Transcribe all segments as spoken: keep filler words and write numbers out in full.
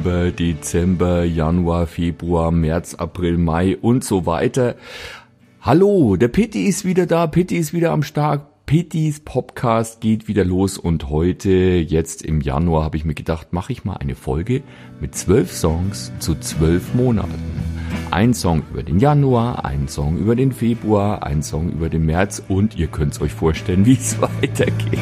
November, Dezember, Januar, Februar, März, April, Mai und so weiter. Hallo, der Pitti ist wieder da, Pitti ist wieder am Start. Pittis Podcast geht wieder los und heute, jetzt im Januar, habe ich mir gedacht, mache ich mal eine Folge mit zwölf Songs zu zwölf Monaten. Ein Song über den Januar, ein Song über den Februar, ein Song über den März und ihr könnt euch vorstellen, wie es weitergeht.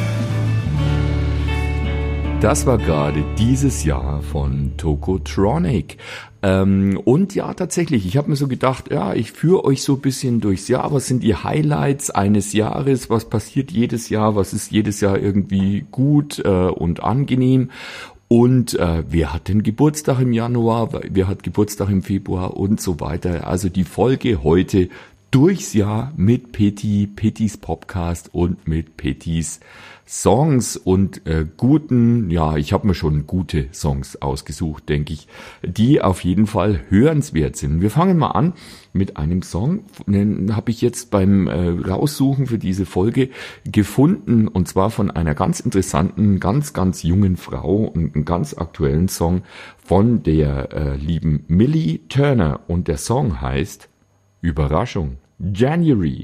Das war gerade dieses Jahr von Tokotronic. Ähm, und ja, tatsächlich, ich habe mir so gedacht, ja, ich führe euch so ein bisschen durchs Jahr. Was sind die Highlights eines Jahres? Was passiert jedes Jahr? Was ist jedes Jahr irgendwie gut äh, und angenehm? Und äh, wer hat denn Geburtstag im Januar? Wer hat Geburtstag im Februar? Und so weiter. Also die Folge heute durchs Jahr mit Pitti, Pittis Podcast und mit Pittis Songs und äh, guten, ja, ich habe mir schon gute Songs ausgesucht, denke ich, die auf jeden Fall hörenswert sind. Wir fangen mal an mit einem Song, den habe ich jetzt beim äh, Raussuchen für diese Folge gefunden und zwar von einer ganz interessanten, ganz, ganz jungen Frau und einen ganz aktuellen Song von der äh, lieben Millie Turner und der Song heißt Überraschung, January.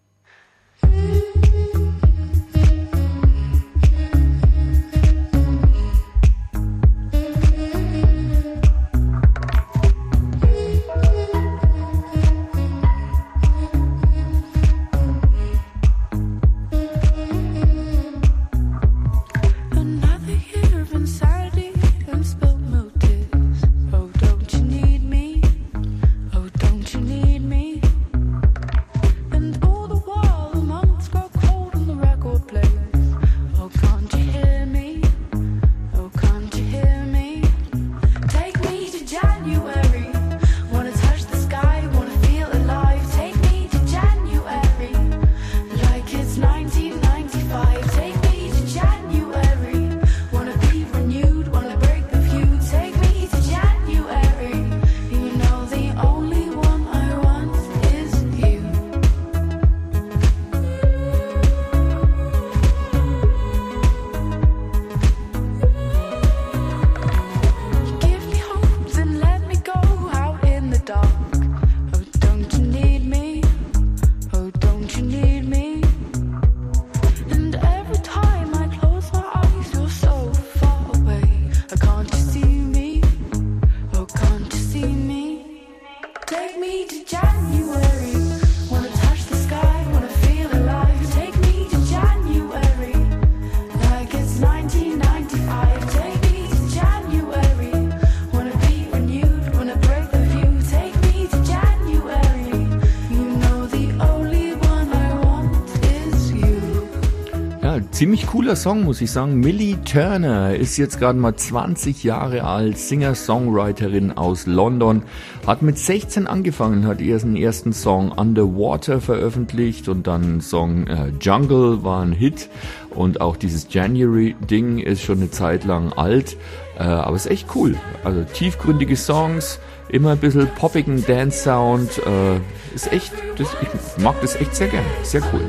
Ziemlich cooler Song, muss ich sagen. Millie Turner ist jetzt gerade mal zwanzig Jahre alt, Singer-Songwriterin aus London, hat mit sechzehn angefangen, hat ihren ersten Song Underwater veröffentlicht und dann einen Song äh, Jungle war ein Hit und auch dieses January-Ding ist schon eine Zeit lang alt, äh, aber ist echt cool. Also tiefgründige Songs, immer ein bisschen poppigen Dance-Sound, äh, ist echt, das, ich mag das echt sehr gern, sehr cool.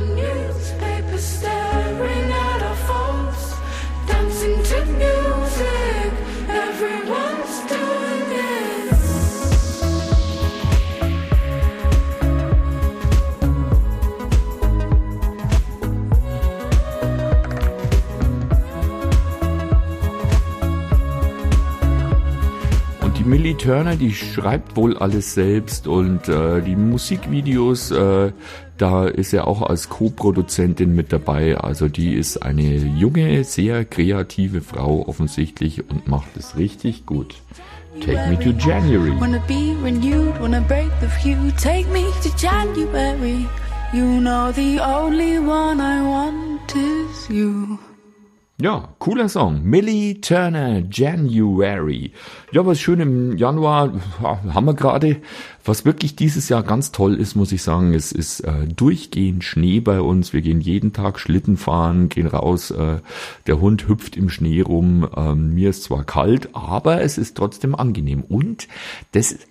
Millie Turner, die schreibt wohl alles selbst und äh, die Musikvideos, äh, da ist er auch als Co-Produzentin mit dabei. Also die ist eine junge, sehr kreative Frau offensichtlich und macht es richtig gut. Take me to January. Wanna be renewed, wanna break the feud. Take me to January. You know the only one I want is you. Ja, cooler Song. Millie Turner, January. Ja, was schön im Januar haben wir gerade. Was wirklich dieses Jahr ganz toll ist, muss ich sagen, es ist äh, durchgehend Schnee bei uns. Wir gehen jeden Tag Schlitten fahren, gehen raus. Äh, der Hund hüpft im Schnee rum. Ähm, mir ist zwar kalt, aber es ist trotzdem angenehm. Und das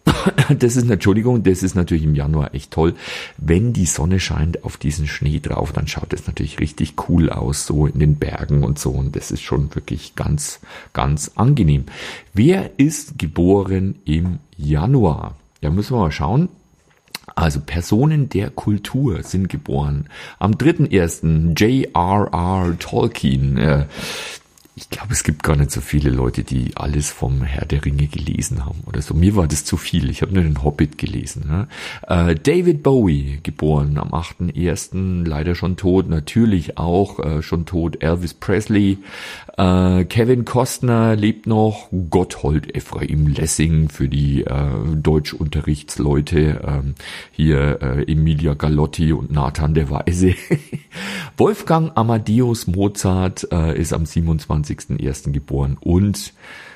Das ist, Entschuldigung, das ist natürlich im Januar echt toll. Wenn die Sonne scheint auf diesen Schnee drauf, dann schaut das natürlich richtig cool aus, so in den Bergen und so. Und das ist schon wirklich ganz, ganz angenehm. Wer ist geboren im Januar? Ja, müssen wir mal schauen. Also Personen der Kultur sind geboren. Am dritten ersten J R R Tolkien. Äh, Ich glaube, es gibt gar nicht so viele Leute, die alles vom Herr der Ringe gelesen haben oder so. Mir war das zu viel. Ich habe nur den Hobbit gelesen. Ne? Äh, David Bowie, geboren am achten ersten leider schon tot. Natürlich auch äh, schon tot Elvis Presley. Äh, Kevin Costner lebt noch. Gotthold Ephraim Lessing für die äh, Deutschunterrichtsleute. Ähm, hier äh, Emilia Galotti und Nathan der Weise. Wolfgang Amadeus Mozart äh, ist am siebenundzwanzigsten ersten geboren und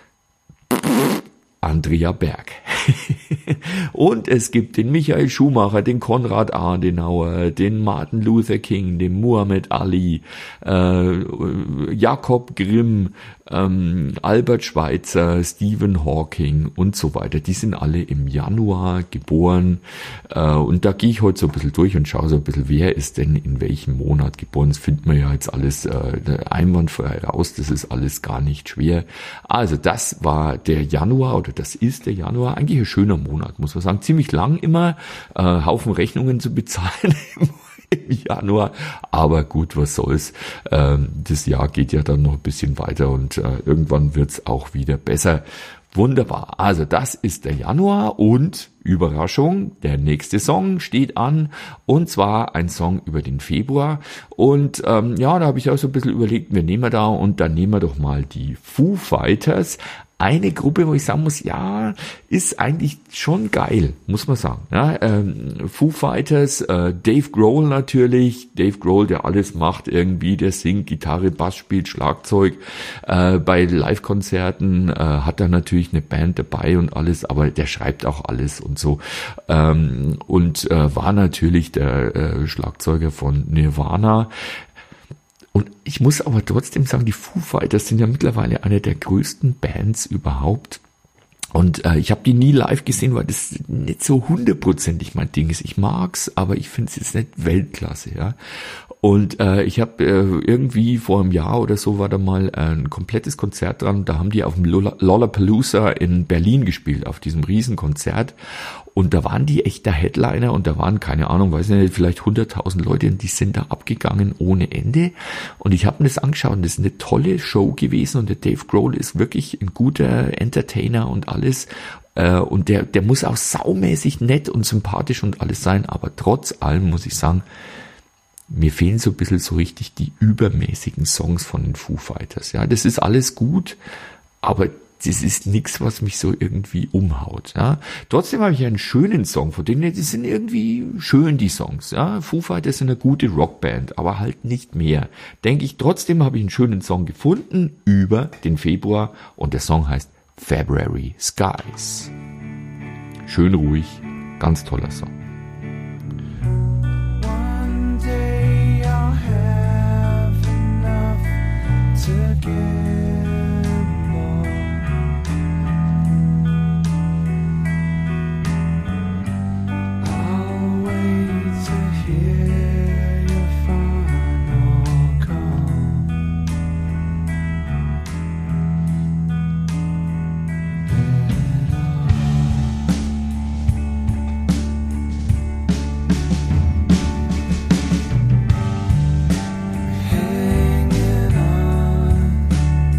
Andrea Berg. Und es gibt den Michael Schumacher, den Konrad Adenauer, den Martin Luther King, den Muhammad Ali, äh, Jakob Grimm, ähm, Albert Schweitzer, Stephen Hawking und so weiter. Die sind alle im Januar geboren. Äh, und da gehe ich heute so ein bisschen durch und schaue so ein bisschen, wer ist denn in welchem Monat geboren. Das findet man ja jetzt alles äh, einwandfrei raus. Das ist alles gar nicht schwer. Also das war der Januar oder das ist der Januar. Eigentlich ein schöner Monat, muss man sagen. Ziemlich lang immer. Äh, Haufen Rechnungen zu bezahlen im Januar, aber gut, was soll's. Ähm, das Jahr geht ja dann noch ein bisschen weiter und äh, irgendwann wird's auch wieder besser. Wunderbar. Also das ist der Januar und Überraschung, der nächste Song steht an und zwar ein Song über den Februar und ähm, ja, da habe ich auch so ein bisschen überlegt, wir nehmen wir da und dann nehmen wir doch mal die Foo Fighters. Eine Gruppe, wo ich sagen muss, ja, ist eigentlich schon geil, muss man sagen. Ja, ähm, Foo Fighters, äh, Dave Grohl natürlich, Dave Grohl, der alles macht irgendwie, der singt, Gitarre, Bass spielt, Schlagzeug. Äh, bei Live-Konzerten äh, hat er natürlich eine Band dabei und alles, aber der schreibt auch alles und so. Ähm, und äh, war natürlich der äh, Schlagzeuger von Nirvana. Und ich muss aber trotzdem sagen, die Foo Fighters sind ja mittlerweile eine der größten Bands überhaupt. Und äh, ich habe die nie live gesehen, weil das nicht so hundertprozentig mein Ding ist. Ich mag's, aber ich finde es jetzt nicht Weltklasse, ja. Und äh, ich habe äh, irgendwie vor einem Jahr oder so war da mal ein komplettes Konzert dran. Da haben die auf dem Lollapalooza in Berlin gespielt, auf diesem Riesenkonzert. Und da waren die echt der Headliner und da waren, keine Ahnung, weiß nicht, vielleicht hunderttausend Leute und die sind da abgegangen ohne Ende. Und ich habe mir das angeschaut und das ist eine tolle Show gewesen und der Dave Grohl ist wirklich ein guter Entertainer und alles. Äh, und der, der muss auch saumäßig nett und sympathisch und alles sein, aber trotz allem muss ich sagen, mir fehlen so ein bisschen so richtig die übermäßigen Songs von den Foo Fighters. Ja, das ist alles gut, aber das ist nichts, was mich so irgendwie umhaut. Ja, trotzdem habe ich einen schönen Song von denen. Die sind irgendwie schön, die Songs. Ja, Foo Fighters sind eine gute Rockband, aber halt nicht mehr. Denke ich, trotzdem habe ich einen schönen Song gefunden über den Februar und der Song heißt February Skies. Schön ruhig, ganz toller Song. One day I'll have enough to give more. I'll wait to hear your final call. Hanging on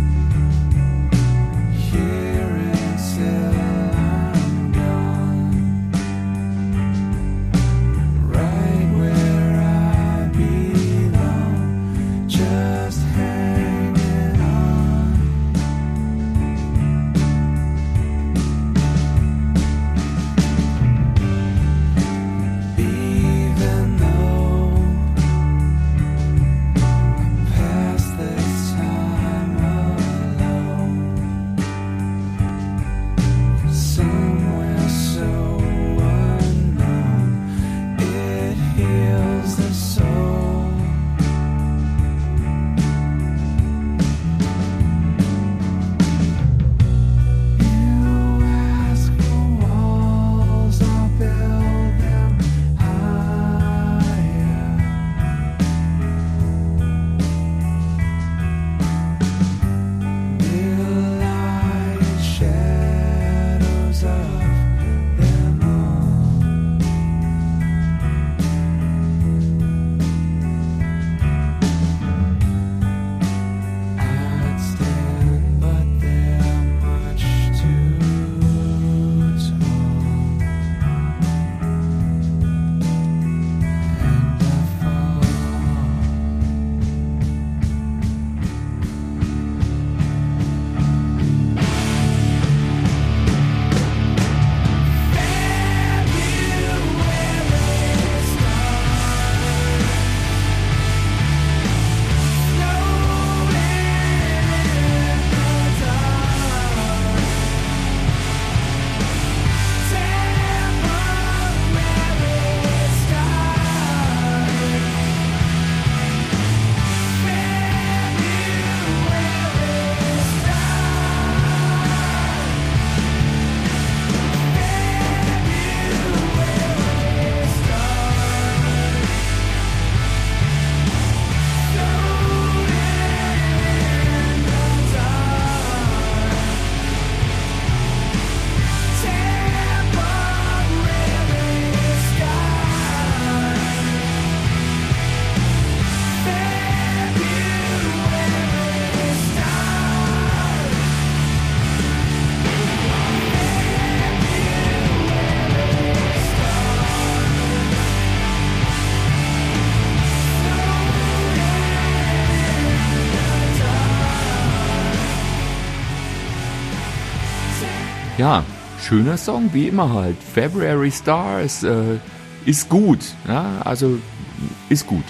Ja, schöner Song, wie immer halt. February Stars äh, ist gut. Ja, also ist gut.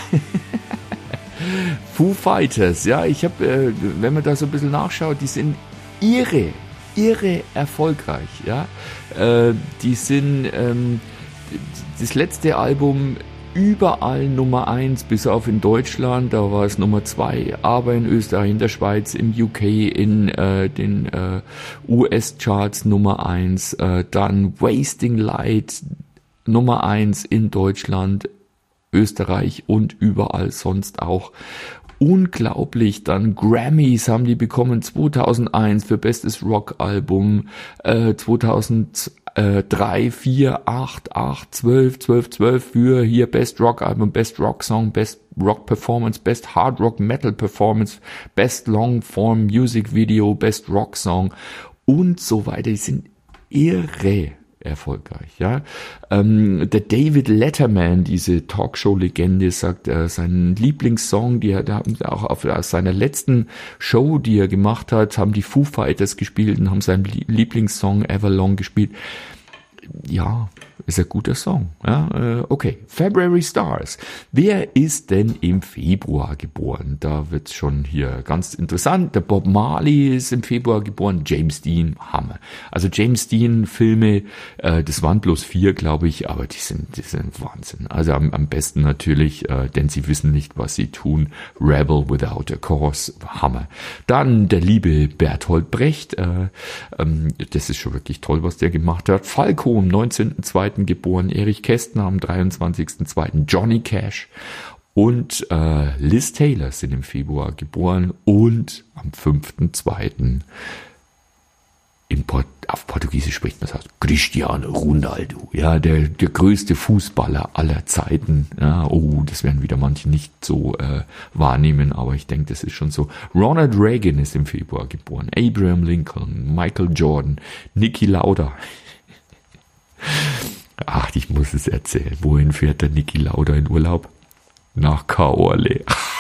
Foo Fighters, ja, ich habe, äh, wenn man da so ein bisschen nachschaut, die sind irre, irre erfolgreich, ja. Äh, die sind ähm, das letzte Album überall Nummer eins, bis auf in Deutschland, da war es Nummer zwei, aber in Österreich, in der Schweiz, im U K, in äh, den äh, U S-Charts Nummer eins, äh, dann Wasting Light Nummer eins in Deutschland, Österreich und überall sonst auch. Unglaublich, dann Grammys haben die bekommen zweitausendeins für bestes Rockalbum, äh, zweitausenddrei, vier, acht, acht, zwölf, zwölf, zwölf für hier Best Rockalbum, Best Rock Song, Best Rock Performance, Best Hard Rock Metal Performance, Best Long Form Music Video, Best Rock Song und so weiter. Die sind irre erfolgreich, ja. Ähm, der David Letterman, diese Talkshow-Legende, sagt, äh, seinen Lieblingssong, die er da auch auf, auf seiner letzten Show, die er gemacht hat, haben die Foo Fighters gespielt und haben seinen Lieblingssong Everlong gespielt. Ja, ist ein guter Song. Ja, äh, okay, February Stars. Wer ist denn im Februar geboren? Da wird's schon hier ganz interessant. Der Bob Marley ist im Februar geboren. James Dean, Hammer. Also James Dean Filme, äh, das waren bloß vier, glaube ich, aber die sind, die sind Wahnsinn. Also am, am besten natürlich, äh, denn sie wissen nicht, was sie tun. Rebel Without a Cause, Hammer. Dann der liebe Bertolt Brecht. Äh, ähm, das ist schon wirklich toll, was der gemacht hat. Falco am neunzehnten zweiten geboren, Erich Kästner am dreiundzwanzigsten zweiten Johnny Cash und äh, Liz Taylor sind im Februar geboren und am fünften zweiten in Port- auf Portugiesisch spricht man das aus, Cristiano Ronaldo, ja, der, der größte Fußballer aller Zeiten. Ja, oh, das werden wieder manche nicht so äh, wahrnehmen, aber ich denke, das ist schon so. Ronald Reagan ist im Februar geboren, Abraham Lincoln, Michael Jordan, Niki Lauda. Ach, ich muss es erzählen. Wohin fährt der Niki Lauda in Urlaub? Nach Kaorle.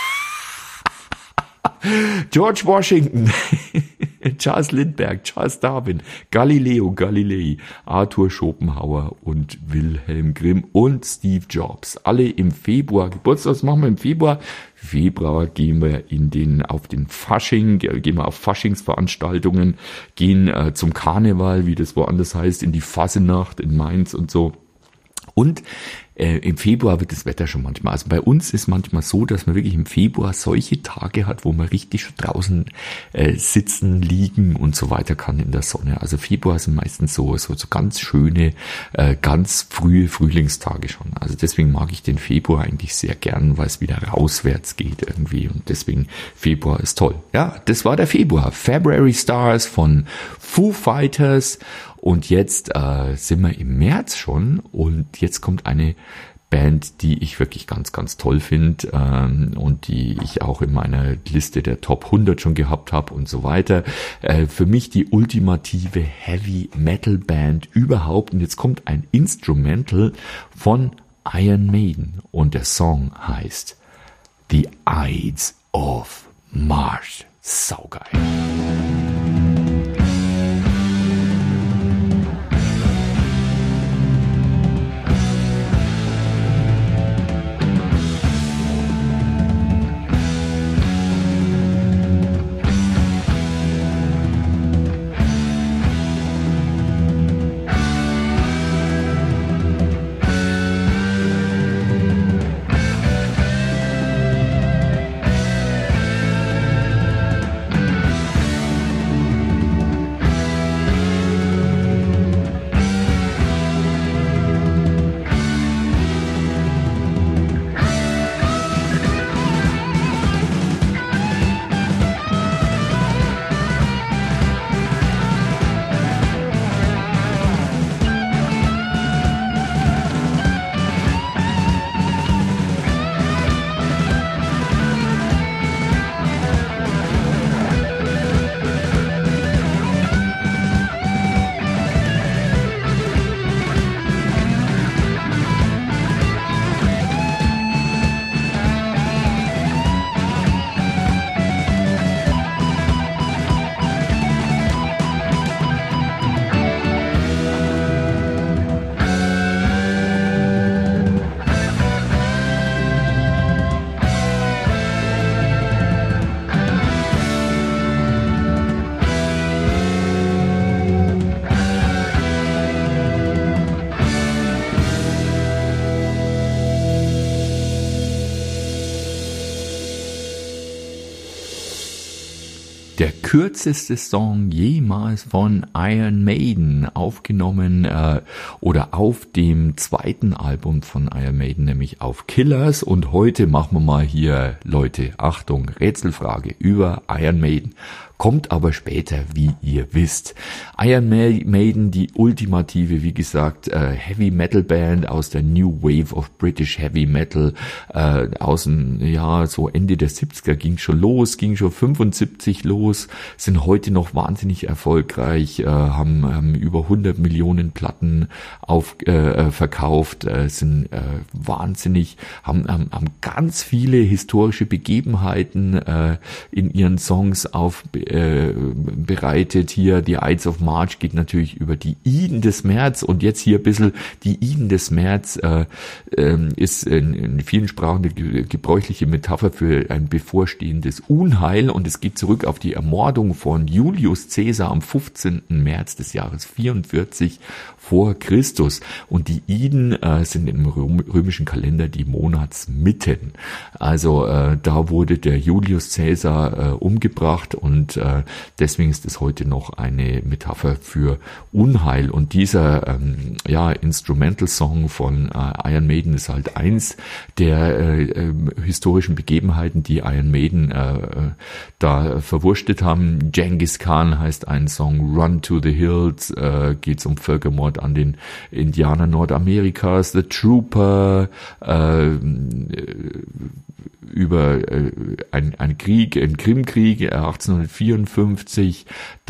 George Washington, Charles Lindbergh, Charles Darwin, Galileo Galilei, Arthur Schopenhauer und Wilhelm Grimm und Steve Jobs. Alle im Februar Geburtstag. Was machen wir im Februar? Februar gehen wir in den, auf den Fasching, gehen wir auf Faschingsveranstaltungen, gehen äh, zum Karneval, wie das woanders heißt, in die Fassenacht in Mainz und so. Und äh, im Februar wird das Wetter schon manchmal, also bei uns ist manchmal so, dass man wirklich im Februar solche Tage hat, wo man richtig schon draußen äh, sitzen, liegen und so weiter kann in der Sonne. Also Februar sind meistens so so, so ganz schöne, äh, ganz frühe Frühlingstage schon. Also deswegen mag ich den Februar eigentlich sehr gern, weil es wieder rauswärts geht irgendwie und deswegen Februar ist toll. Ja, das war der Februar. February Stars von Foo Fighters. Und jetzt äh, sind wir im März schon und jetzt kommt eine Band, die ich wirklich ganz, ganz toll finde ähm, und die ich auch in meiner Liste der Top hundert schon gehabt habe und so weiter. Äh, für mich die ultimative Heavy Metal Band überhaupt. Und jetzt kommt ein Instrumental von Iron Maiden und der Song heißt The Ides of March. Saugeil. kürzeste Song jemals von Iron Maiden, aufgenommen äh, oder auf dem zweiten Album von Iron Maiden, nämlich auf Killers. Und heute machen wir mal hier, Leute, Achtung, Rätselfrage über Iron Maiden. Kommt aber später, wie ihr wisst. Iron Maiden, die ultimative, wie gesagt, äh, Heavy Metal Band aus der New Wave of British Heavy Metal. Äh, aus dem, ja, so Ende der siebziger ging schon los, ging schon fünfundsiebzig los, sind heute noch wahnsinnig erfolgreich, äh, haben, haben über hundert Millionen Platten auf, äh, verkauft, äh, sind äh, wahnsinnig, haben, haben, haben ganz viele historische Begebenheiten äh, in ihren Songs auf Äh, bereitet. Hier die Ides of March geht natürlich über die Iden des März, und jetzt hier ein bisschen die Iden des März äh, äh, ist in, in vielen Sprachen eine gebräuchliche Metapher für ein bevorstehendes Unheil, und es geht zurück auf die Ermordung von Julius Caesar am fünfzehnten März des Jahres vierundvierzig vor Christus, und die Iden äh, sind im römischen Kalender die Monatsmitten. Also äh, da wurde der Julius Caesar äh, umgebracht, und äh, deswegen ist es heute noch eine Metapher für Unheil. Und dieser ähm, ja Instrumental-Song von äh, Iron Maiden ist halt eins der äh, äh, historischen Begebenheiten, die Iron Maiden äh, da verwurstet haben. Genghis Khan heißt ein Song, Run to the Hills, äh, geht es um Völkermord an den Indianern Nordamerikas, The Trooper, äh, über äh, ein, ein Krieg, ein Krimkrieg äh, achtzehnhundertvierundfünfzig,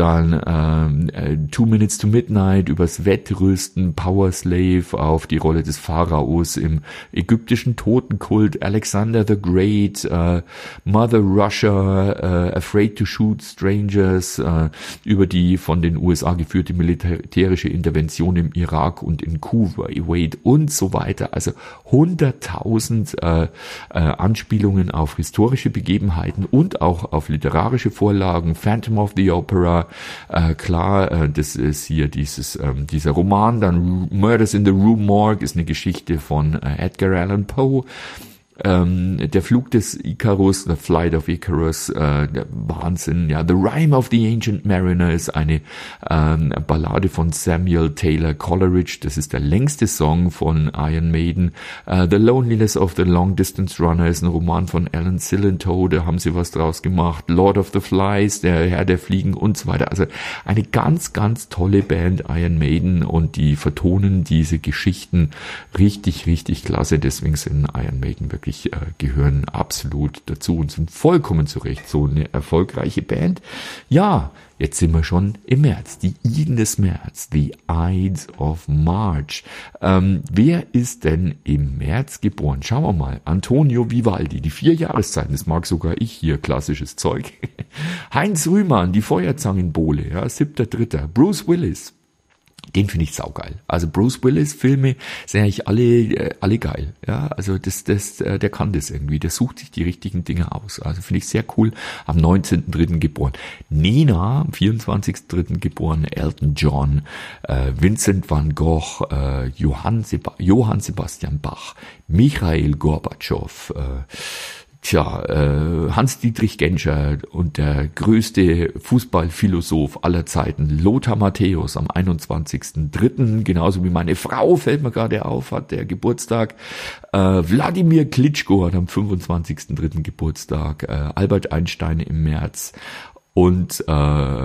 dann äh, Two Minutes to Midnight übers Wettrüsten, Power Slave auf die Rolle des Pharaos im ägyptischen Totenkult, Alexander the Great, äh, Mother Russia, äh, Afraid to Shoot Strangers, äh, über die von den U S A geführte militärische Intervention im Irak und in Kuwait und so weiter. Also hunderttausend äh, äh, Anspielungen auf historische Begebenheiten und auch auf literarische Vorlagen. Phantom of the Opera, äh, klar, äh, das ist hier dieses ähm, dieser Roman. Dann Murders in the Rue Morgue ist eine Geschichte von äh, Edgar Allan Poe. Ähm, der Flug des Icarus, The Flight of Icarus, äh, der Wahnsinn, ja. The Rime of the Ancient Mariner ist eine ähm, Ballade von Samuel Taylor Coleridge, das ist der längste Song von Iron Maiden. Äh, The Loneliness of the Long Distance Runner ist ein Roman von Alan Sillentoe, da haben sie was draus gemacht. Lord of the Flies, der Herr der Fliegen und so weiter. Also eine ganz, ganz tolle Band, Iron Maiden, und die vertonen diese Geschichten richtig, richtig klasse. Deswegen sind Iron Maiden wirklich Äh, gehören absolut dazu und sind vollkommen zurecht so eine erfolgreiche Band. Ja, jetzt sind wir schon im März, die Iden des März, the Ides of March. Ähm, wer ist denn im März geboren? Schauen wir mal. Antonio Vivaldi, die vier Jahreszeiten, das mag sogar ich hier, klassisches Zeug. Heinz Rühmann, die Feuerzangenbowle, ja, siebter Dritter. Bruce Willis, den finde ich saugeil. Also Bruce Willis Filme sind eigentlich alle äh, alle geil. Ja, also das das äh, der kann das irgendwie. Der sucht sich die richtigen Dinge aus. Also finde ich sehr cool. Am neunzehnten dritten geboren. Nina am vierundzwanzigsten dritten geboren. Elton John, äh, Vincent van Gogh, äh, Johann, Seba- Johann Sebastian Bach, Michail Gorbatschow, äh, Tja, äh, Hans-Dietrich Genscher und der größte Fußballphilosoph aller Zeiten, Lothar Matthäus, am einundzwanzigsten dritten, genauso wie meine Frau, fällt mir gerade auf, hat der Geburtstag. Äh, Wladimir Klitschko hat am fünfundzwanzigsten dritten Geburtstag, äh, Albert Einstein im März. Und äh,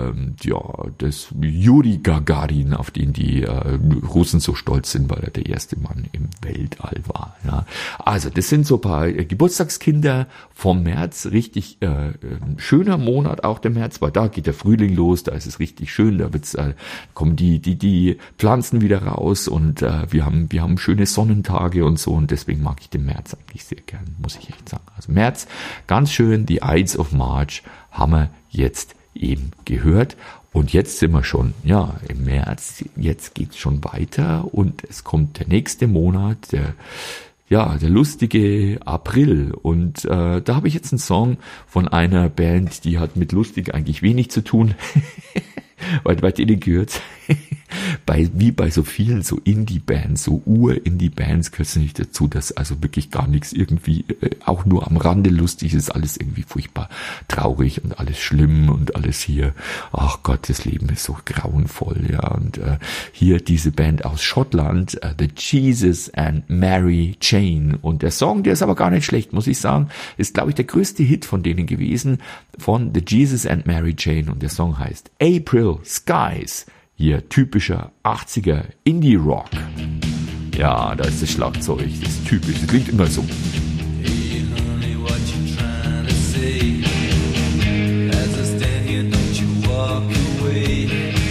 ja, das Juri Gagarin, auf den die äh, Russen so stolz sind, weil er der erste Mann im Weltall war. Ja. Also das sind so ein paar äh, Geburtstagskinder vom März. Richtig äh, schöner Monat auch der März, weil da geht der Frühling los, da ist es richtig schön, da wird's, äh, kommen die die die Pflanzen wieder raus, und äh, wir haben wir haben schöne Sonnentage und so, und deswegen mag ich den März eigentlich sehr gern, muss ich echt sagen. Also März, ganz schön, die Ides of March haben wir jetzt eben gehört. Und jetzt sind wir schon, ja, im März, jetzt geht's schon weiter, und es kommt der nächste Monat, der, ja, der lustige April. Und äh, da habe ich jetzt einen Song von einer Band, die hat mit lustig eigentlich wenig zu tun, weil bei denen gehört bei bei, wie bei so vielen so Indie-Bands, so Ur-Indie-Bands gehört es nicht dazu, dass also wirklich gar nichts irgendwie, äh, auch nur am Rande lustig ist, alles irgendwie furchtbar traurig und alles schlimm und alles hier, ach Gott, das Leben ist so grauenvoll, ja, und äh, hier diese Band aus Schottland, äh, The Jesus and Mary Chain, und der Song, der ist aber gar nicht schlecht, muss ich sagen, ist, glaube ich, der größte Hit von denen gewesen, von The Jesus and Mary Chain, und der Song heißt April Skies. Hier typischer achtziger Indie-Rock. Ja, da ist das Schlagzeug, das ist typisch, das klingt immer so. Hey honey, what you trying to say? As I stand here, don't you walk away.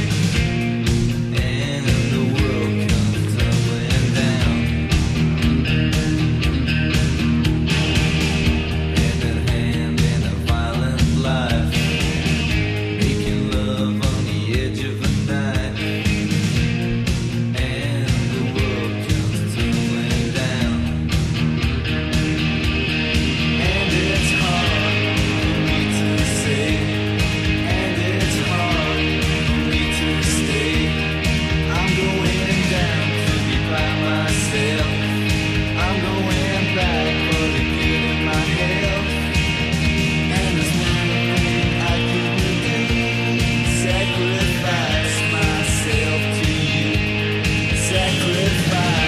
And the world comes tumbling down. Hand in hand in a violent life, making love on the edge of a knife. And the world comes tumbling down. And it's hard for me to say, and it's hard for me to stay. I'm going down to be by myself. I'm going back for the good of my health. And there's one thing I couldn't do, sacrifice myself to you. Sacrifice.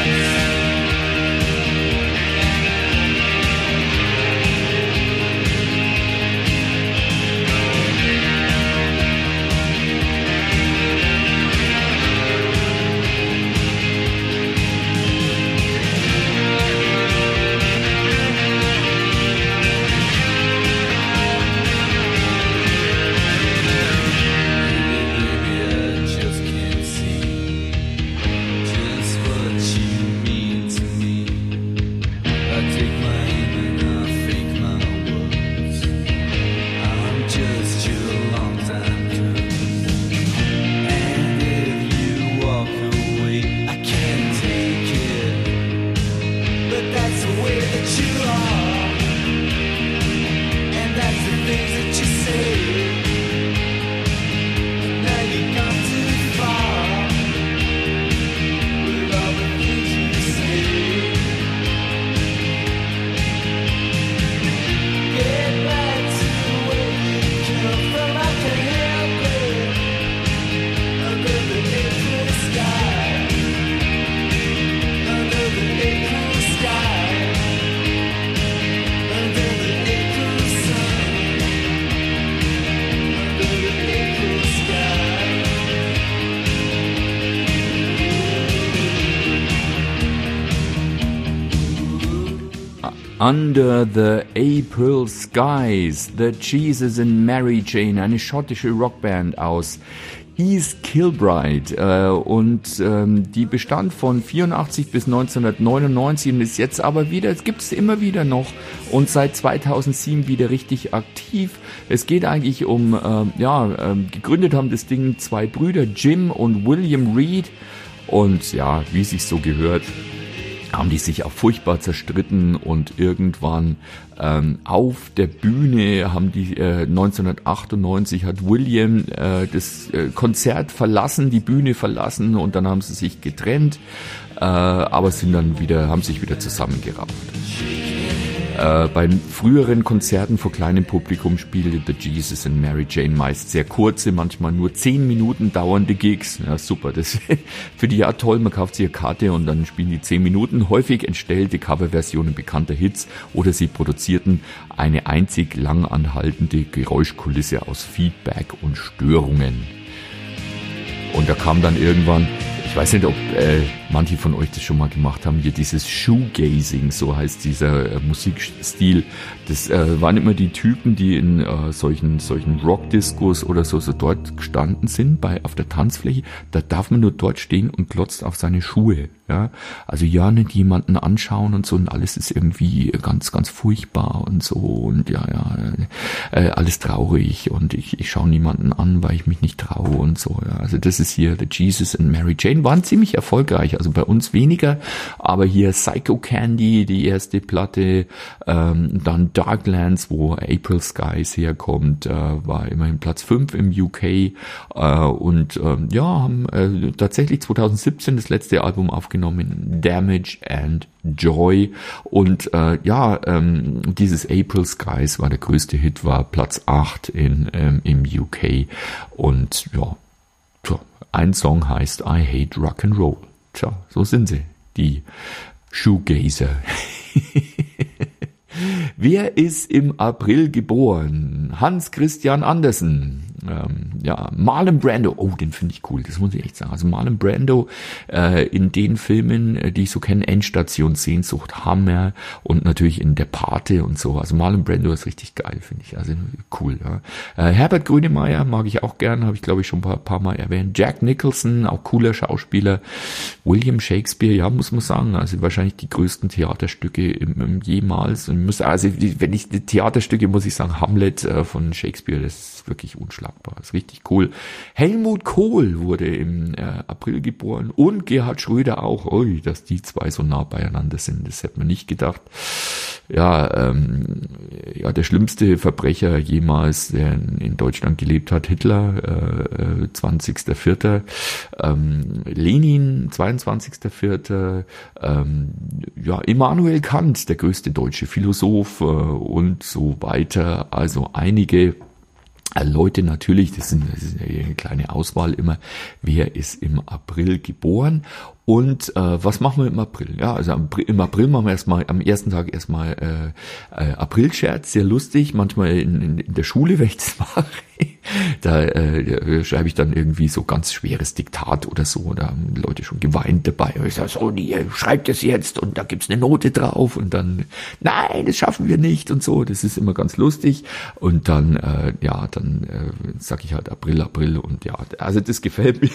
Baby, I just can't see just what you mean to me. I take my aim and I fake my words. I'm just your long time cousin. And if you walk away, I can't take it. But that's the way that you are. And that's the things that you say. Now you've gone too far with all the things you say. Get back to where you come from. I can help it. Under the April sky, under the April sky, under the April sun, under the April sky. Under the April Skies, The Jesus and Mary Chain, eine schottische Rockband aus East Kilbride, äh, und ähm, die bestand von vierundachtzig bis neunzehnhundertneunundneunzig und ist jetzt aber wieder, es gibt es immer wieder noch und seit zweitausendsieben wieder richtig aktiv. Es geht eigentlich um, äh, ja, äh, gegründet haben das Ding zwei Brüder, Jim und William Reed, und ja, wie es sich so gehört, haben die sich auch furchtbar zerstritten, und irgendwann ähm, auf der Bühne haben die äh, neunzehnhundertachtundneunzig hat William äh, das äh, Konzert verlassen, die Bühne verlassen, und dann haben sie sich getrennt, äh, aber sind dann wieder, haben sich wieder zusammengerafft. Äh, bei früheren Konzerten vor kleinem Publikum spielte The Jesus and Mary Chain meist sehr kurze, manchmal nur zehn Minuten dauernde Gigs. Ja, super, das für die ja toll, man kauft sich eine Karte und dann spielen die zehn Minuten. Häufig entstellte Coverversionen bekannter Hits oder sie produzierten eine einzig lang anhaltende Geräuschkulisse aus Feedback und Störungen. Und da kam dann irgendwann, ich weiß nicht, ob äh, manche von euch das schon mal gemacht haben, hier dieses Shoegazing, so heißt dieser äh, Musikstil. Das äh, waren immer die Typen, die in äh, solchen solchen Rockdiscos oder so, so dort gestanden sind, bei auf der Tanzfläche. Da darf man nur dort stehen und glotzt auf seine Schuhe. Ja, also ja, nicht jemanden anschauen und so, und alles ist irgendwie ganz, ganz furchtbar und so, und ja, ja, äh, alles traurig, und ich, ich schaue niemanden an, weil ich mich nicht traue und so. Ja. Also das ist hier The Jesus and Mary Chain. Band waren ziemlich erfolgreich, also bei uns weniger, aber hier Psycho Candy, die erste Platte, ähm, dann Darklands, wo April Skies herkommt, äh, war immerhin Platz fünf im U K äh, und äh, ja, haben äh, tatsächlich zwanzig siebzehn das letzte Album aufgenommen, Damage and Joy, und äh, ja, ähm, dieses April Skies war der größte Hit, war Platz acht in, ähm, im U K, und ja, tja, ein Song heißt I Hate Rock'n'Roll. Tja, so sind sie, die Shoegazer. Wer ist im April geboren? Hans Christian Andersen. Ähm, ja, Marlon Brando. Oh, den finde ich cool, das muss ich echt sagen. Also Marlon Brando äh, in den Filmen, äh, die ich so kenne, Endstation, Sehnsucht, Hammer, und natürlich in Der Pate und so. Also Marlon Brando ist richtig geil, finde ich. Also cool. Ja. Äh, Herbert Grönemeyer mag ich auch gern, habe ich glaube ich schon ein paar, paar Mal erwähnt. Jack Nicholson, auch cooler Schauspieler. William Shakespeare, ja, muss man sagen. Also wahrscheinlich die größten Theaterstücke im, im jemals. Und muss, also wenn ich die Theaterstücke, muss ich sagen, Hamlet äh, von Shakespeare, das ist wirklich unschlagbar. Das ist richtig cool. Helmut Kohl wurde im äh, April geboren und Gerhard Schröder auch. Ui, dass die zwei so nah beieinander sind, das hätte man nicht gedacht. Ja, ähm, ja, der schlimmste Verbrecher jemals, der in, in Deutschland gelebt hat, Hitler, äh, zwanzigster vierter Ähm, Lenin, zweiundzwanzigster vierter Ähm, ja, Immanuel Kant, der größte deutsche Philosoph äh, und so weiter. Also einige Leute natürlich, das, sind, das ist eine kleine Auswahl immer, wer ist im April geboren. Und äh, was machen wir im April? Ja, also am, im April machen wir erstmal am ersten Tag erstmal äh, äh, Aprilscherz, sehr lustig. Manchmal in, in, in der Schule, wenn ich das mache, da äh, schreibe ich dann irgendwie so ganz schweres Diktat oder so. Da haben Leute schon geweint dabei. Und ich sage so, nee, schreibt das jetzt und da gibt's eine Note drauf und dann, nein, das schaffen wir nicht und so. Das ist immer ganz lustig. Und dann, äh, ja, dann äh, sage ich halt April, April und ja, also das gefällt mir.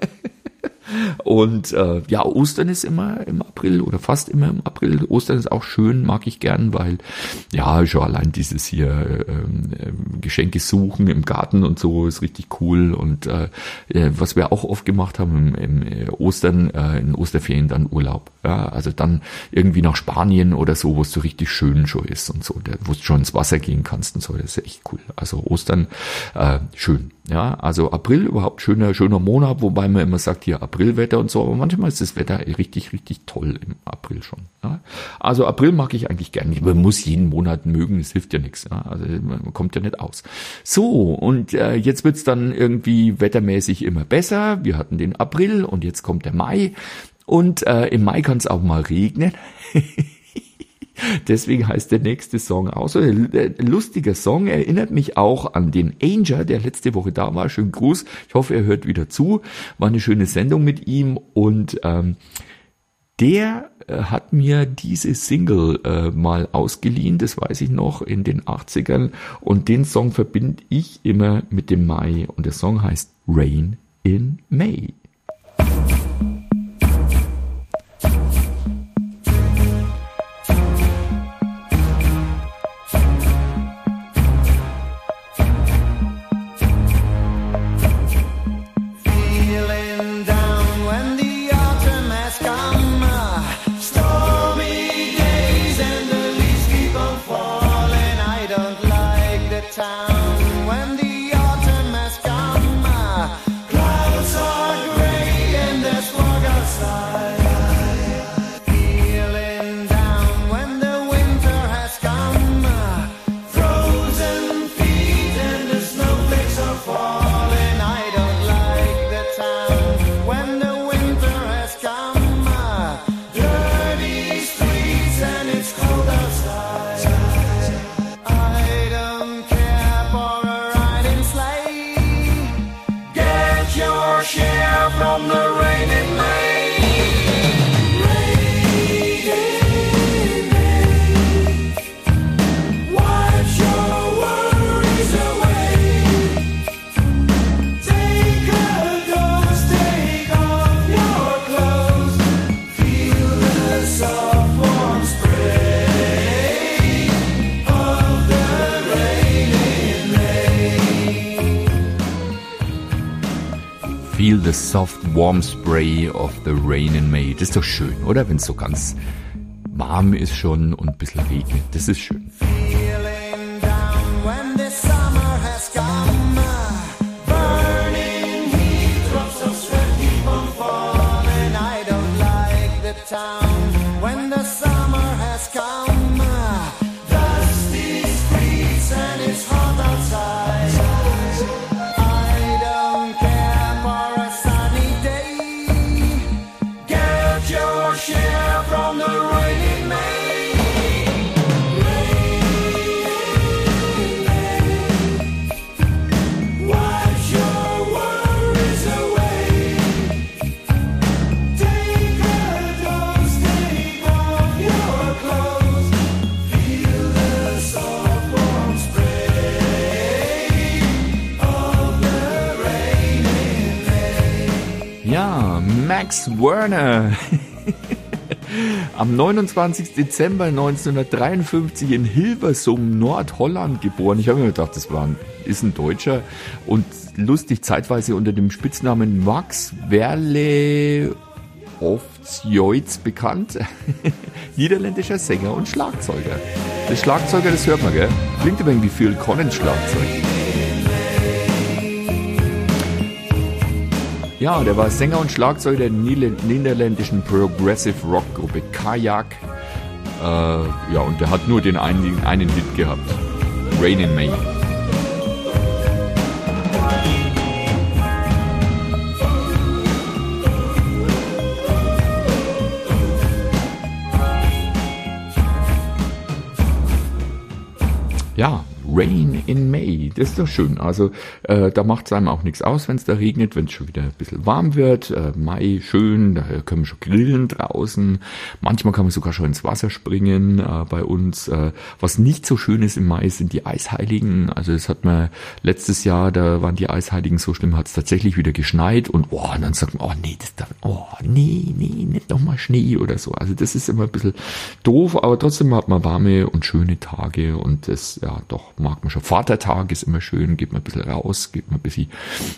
Und äh, ja, Ostern ist immer im April oder fast immer im April. Ostern ist auch schön, mag ich gern, weil ja, schon allein dieses hier ähm, Geschenke suchen im Garten und so ist richtig cool. Und äh, was wir auch oft gemacht haben im, im Ostern, äh, in Osterferien dann Urlaub. Ja, also dann irgendwie nach Spanien oder so, wo es so richtig schön schon ist und so, wo du schon ins Wasser gehen kannst und so, das ist echt cool. Also Ostern, äh, schön. Ja, also April überhaupt schöner, schöner Monat, wobei man immer sagt, hier Aprilwetter und so, aber manchmal ist das Wetter richtig, richtig toll im April schon. Ja. Also April mag ich eigentlich gerne nicht. Man muss jeden Monat mögen, das hilft ja nichts. Ja. Also man kommt ja nicht aus. So, und äh, jetzt wird's dann irgendwie wettermäßig immer besser. Wir hatten den April und jetzt kommt der Mai. Und äh, im Mai kann es auch mal regnen. Deswegen heißt der nächste Song auch so. Ein lustiger Song, erinnert mich auch an den Anger, der letzte Woche da war. Schönen Gruß. Ich hoffe, er hört wieder zu. War eine schöne Sendung mit ihm. Und ähm, der äh, hat mir diese Single äh, mal ausgeliehen, das weiß ich noch, in den achtzigern. Und den Song verbinde ich immer mit dem Mai. Und der Song heißt Rain in May. The soft warm spray of the rain in May. Das ist doch schön, oder? Wenn es so ganz warm ist schon und ein bisschen regnet. Das ist schön. Feeling down when the summer has come. Burning heat, drops of sweat keep on falling. I don't like the town when the summer has come. Dusty streets and it's hot outside. I don't care for a sunny day. Get your share from the rainy May. Wash your worries away. Take a dose, take off your clothes. Feel the soft warm spray of the rain in May. Ja, Max Werner. Am neunundzwanzigsten Dezember neunzehnhundertdreiundfünfzig in Hilversum, Nordholland geboren. Ich habe mir gedacht, das war ein, ist ein Deutscher und lustig zeitweise unter dem Spitznamen Max Werle Oftsjoits bekannt. Niederländischer Sänger und Schlagzeuger. Das Schlagzeuger, das hört man, gell? Klingt aber irgendwie wie Phil Collins Schlagzeug. Ja, der war Sänger und Schlagzeuger der niederländischen Progressive Rock Gruppe Kajak. Äh, ja, und der hat nur den einen, einen Hit gehabt. Rain in May. Ja, Rain in May, das ist doch schön. Also äh, da macht es einem auch nichts aus, wenn es da regnet, wenn es schon wieder ein bisschen warm wird. Äh, Mai, schön, da können wir schon grillen draußen. Manchmal kann man sogar schon ins Wasser springen äh, bei uns. Äh, was nicht so schön ist im Mai, sind die Eisheiligen. Also das hat man letztes Jahr, da waren die Eisheiligen so schlimm, hat es tatsächlich wieder geschneit. Und, oh, und dann sagt man, oh nee, das darf, oh nee, nee, nicht nochmal Schnee oder so. Also das ist immer ein bisschen doof, aber trotzdem hat man warme und schöne Tage und das, ja doch, mag man schon. Vatertag ist immer schön, geht man ein bisschen raus, geht man ein bisschen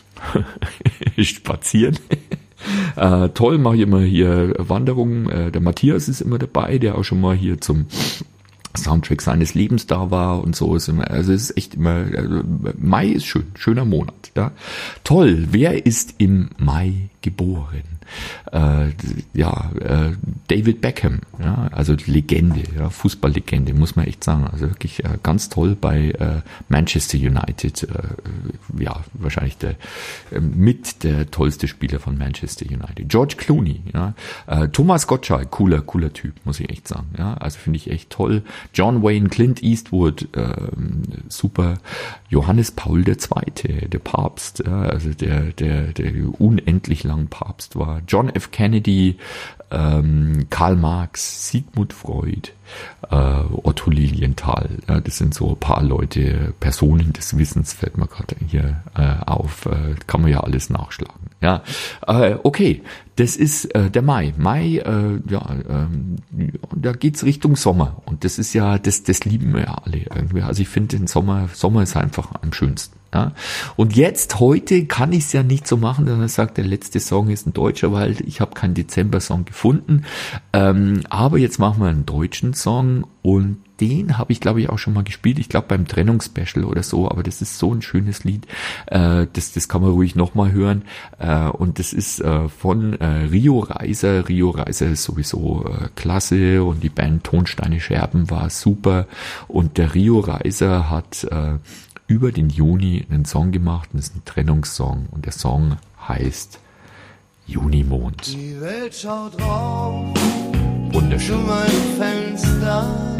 spazieren. äh, toll, mache ich immer hier Wanderungen. Äh, der Matthias ist immer dabei, der auch schon mal hier zum Soundtrack seines Lebens da war und so ist immer, also es ist echt immer, also Mai ist schön, schöner Monat, ja. Toll, wer ist im Mai geboren? Äh, ja, äh, David Beckham, ja, also Legende, ja, Fußballlegende, muss man echt sagen, also wirklich äh, ganz toll bei äh, Manchester United, äh, ja, wahrscheinlich der äh, mit der tollste Spieler von Manchester United. George Clooney, ja, äh, Thomas Gottschalk, cooler, cooler Typ, muss ich echt sagen, ja, also finde ich echt toll. John Wayne, Clint Eastwood, äh, super. Johannes Paul der Zweite, der Papst, ja, also der, der, der unendlich lang Papst war. John F. Kennedy, ähm, Karl Marx, Sigmund Freud, äh, Otto Lilienthal. Ja, das sind so ein paar Leute, Personen des Wissens, fällt mir gerade hier äh, auf. Äh, kann man ja alles nachschlagen. Ja, äh, okay, das ist äh, der Mai. Mai, äh, ja, ähm, da geht's Richtung Sommer und das ist ja, das, das lieben wir ja alle irgendwie. Also ich finde den Sommer, Sommer ist einfach am schönsten. Ja. Und jetzt, heute kann ich es ja nicht so machen, dass man sagt, der letzte Song ist ein deutscher, weil ich habe keinen Dezember-Song gefunden. Ähm, aber jetzt machen wir einen deutschen Song und den habe ich, glaube ich, auch schon mal gespielt. Ich glaube beim Trennungsspecial oder so, aber das ist so ein schönes Lied. Äh, das, das kann man ruhig nochmal hören. Äh, und das ist äh, von äh, Rio Reiser. Rio Reiser ist sowieso äh, klasse und die Band Tonsteine Scherben war super. Und der Rio Reiser hat äh, über den Juni einen Song gemacht und das ist ein Trennungssong und der Song heißt Junimond. Die Welt schaut raus Wunderschön. zu meinem Fenster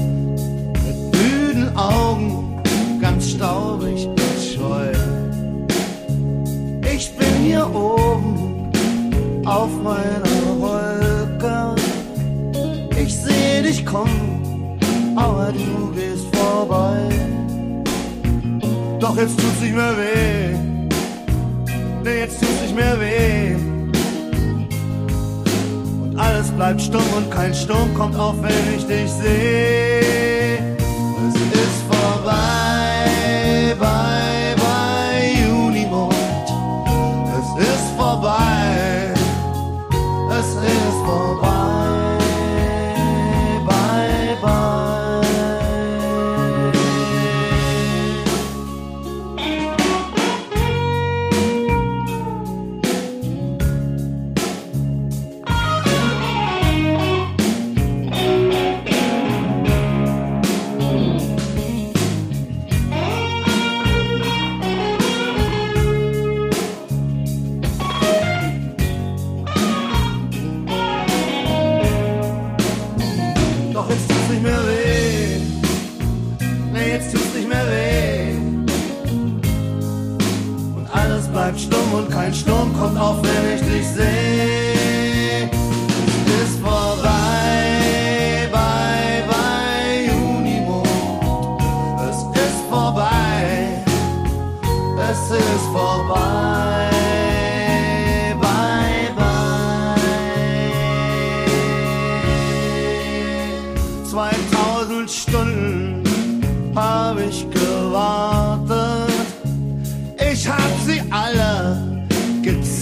mit müden Augen, ganz staubig und scheu. Ich bin hier oben auf meiner Wolke. Ich seh dich kommen, aber du gehst vorbei. Doch jetzt tut's nicht mehr weh. Nee, jetzt tut's nicht mehr weh. Und alles bleibt stumm und kein Sturm kommt auf, wenn ich dich seh. Es ist vorbei, bye, bye, Junimond. Es ist vorbei.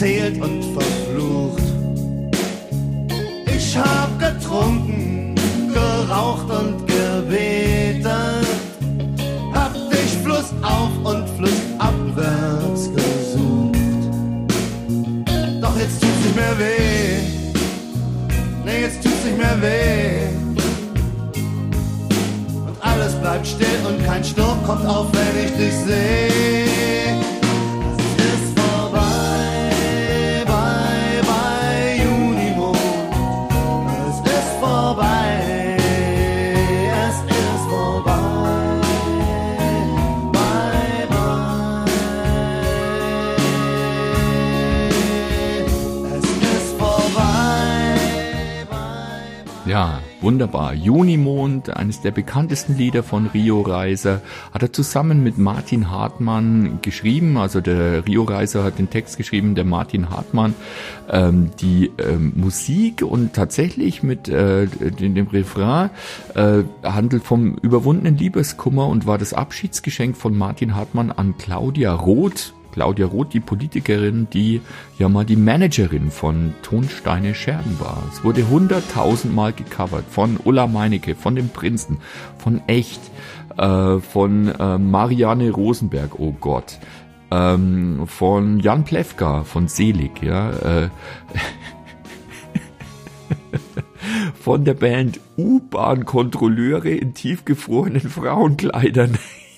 erzählt und verflucht. Ich hab getrunken, geraucht und gebetet, hab dich flussauf und flussabwärts gesucht. Doch jetzt tut's nicht mehr weh, nee, jetzt tut's nicht mehr weh. Und alles bleibt still und kein Sturm kommt auf, wenn ich dich seh. Es ist vorbei, bye, bye, Junimond. Es ist vorbei, es ist vorbei, bye, bye. Es ist vorbei, bye, bye. Ja, wunderbar. Junimond, eines der bekanntesten Lieder von Rio Reiser, hat er zusammen mit Martin Hartmann geschrieben. Also der Rio Reiser hat den Text geschrieben, der Martin Hartmann ähm, die ähm, Musik, und tatsächlich mit äh, dem, dem Refrain äh, handelt vom überwundenen Liebeskummer und war das Abschiedsgeschenk von Martin Hartmann an Claudia Roth. Claudia Roth, die Politikerin, die ja mal die Managerin von Tonsteine Scherben war. Es wurde hunderttausend Mal gecovert von Ulla Meinecke, von den Prinzen, von Echt, äh, von äh, Marianne Rosenberg, oh Gott, ähm, von Jan Plewka, von Selig, ja, äh, von der Band U-Bahn-Kontrolleure in tiefgefrorenen Frauenkleidern.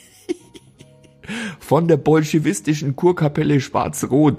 Von der bolschewistischen Kurkapelle Schwarz-Rot.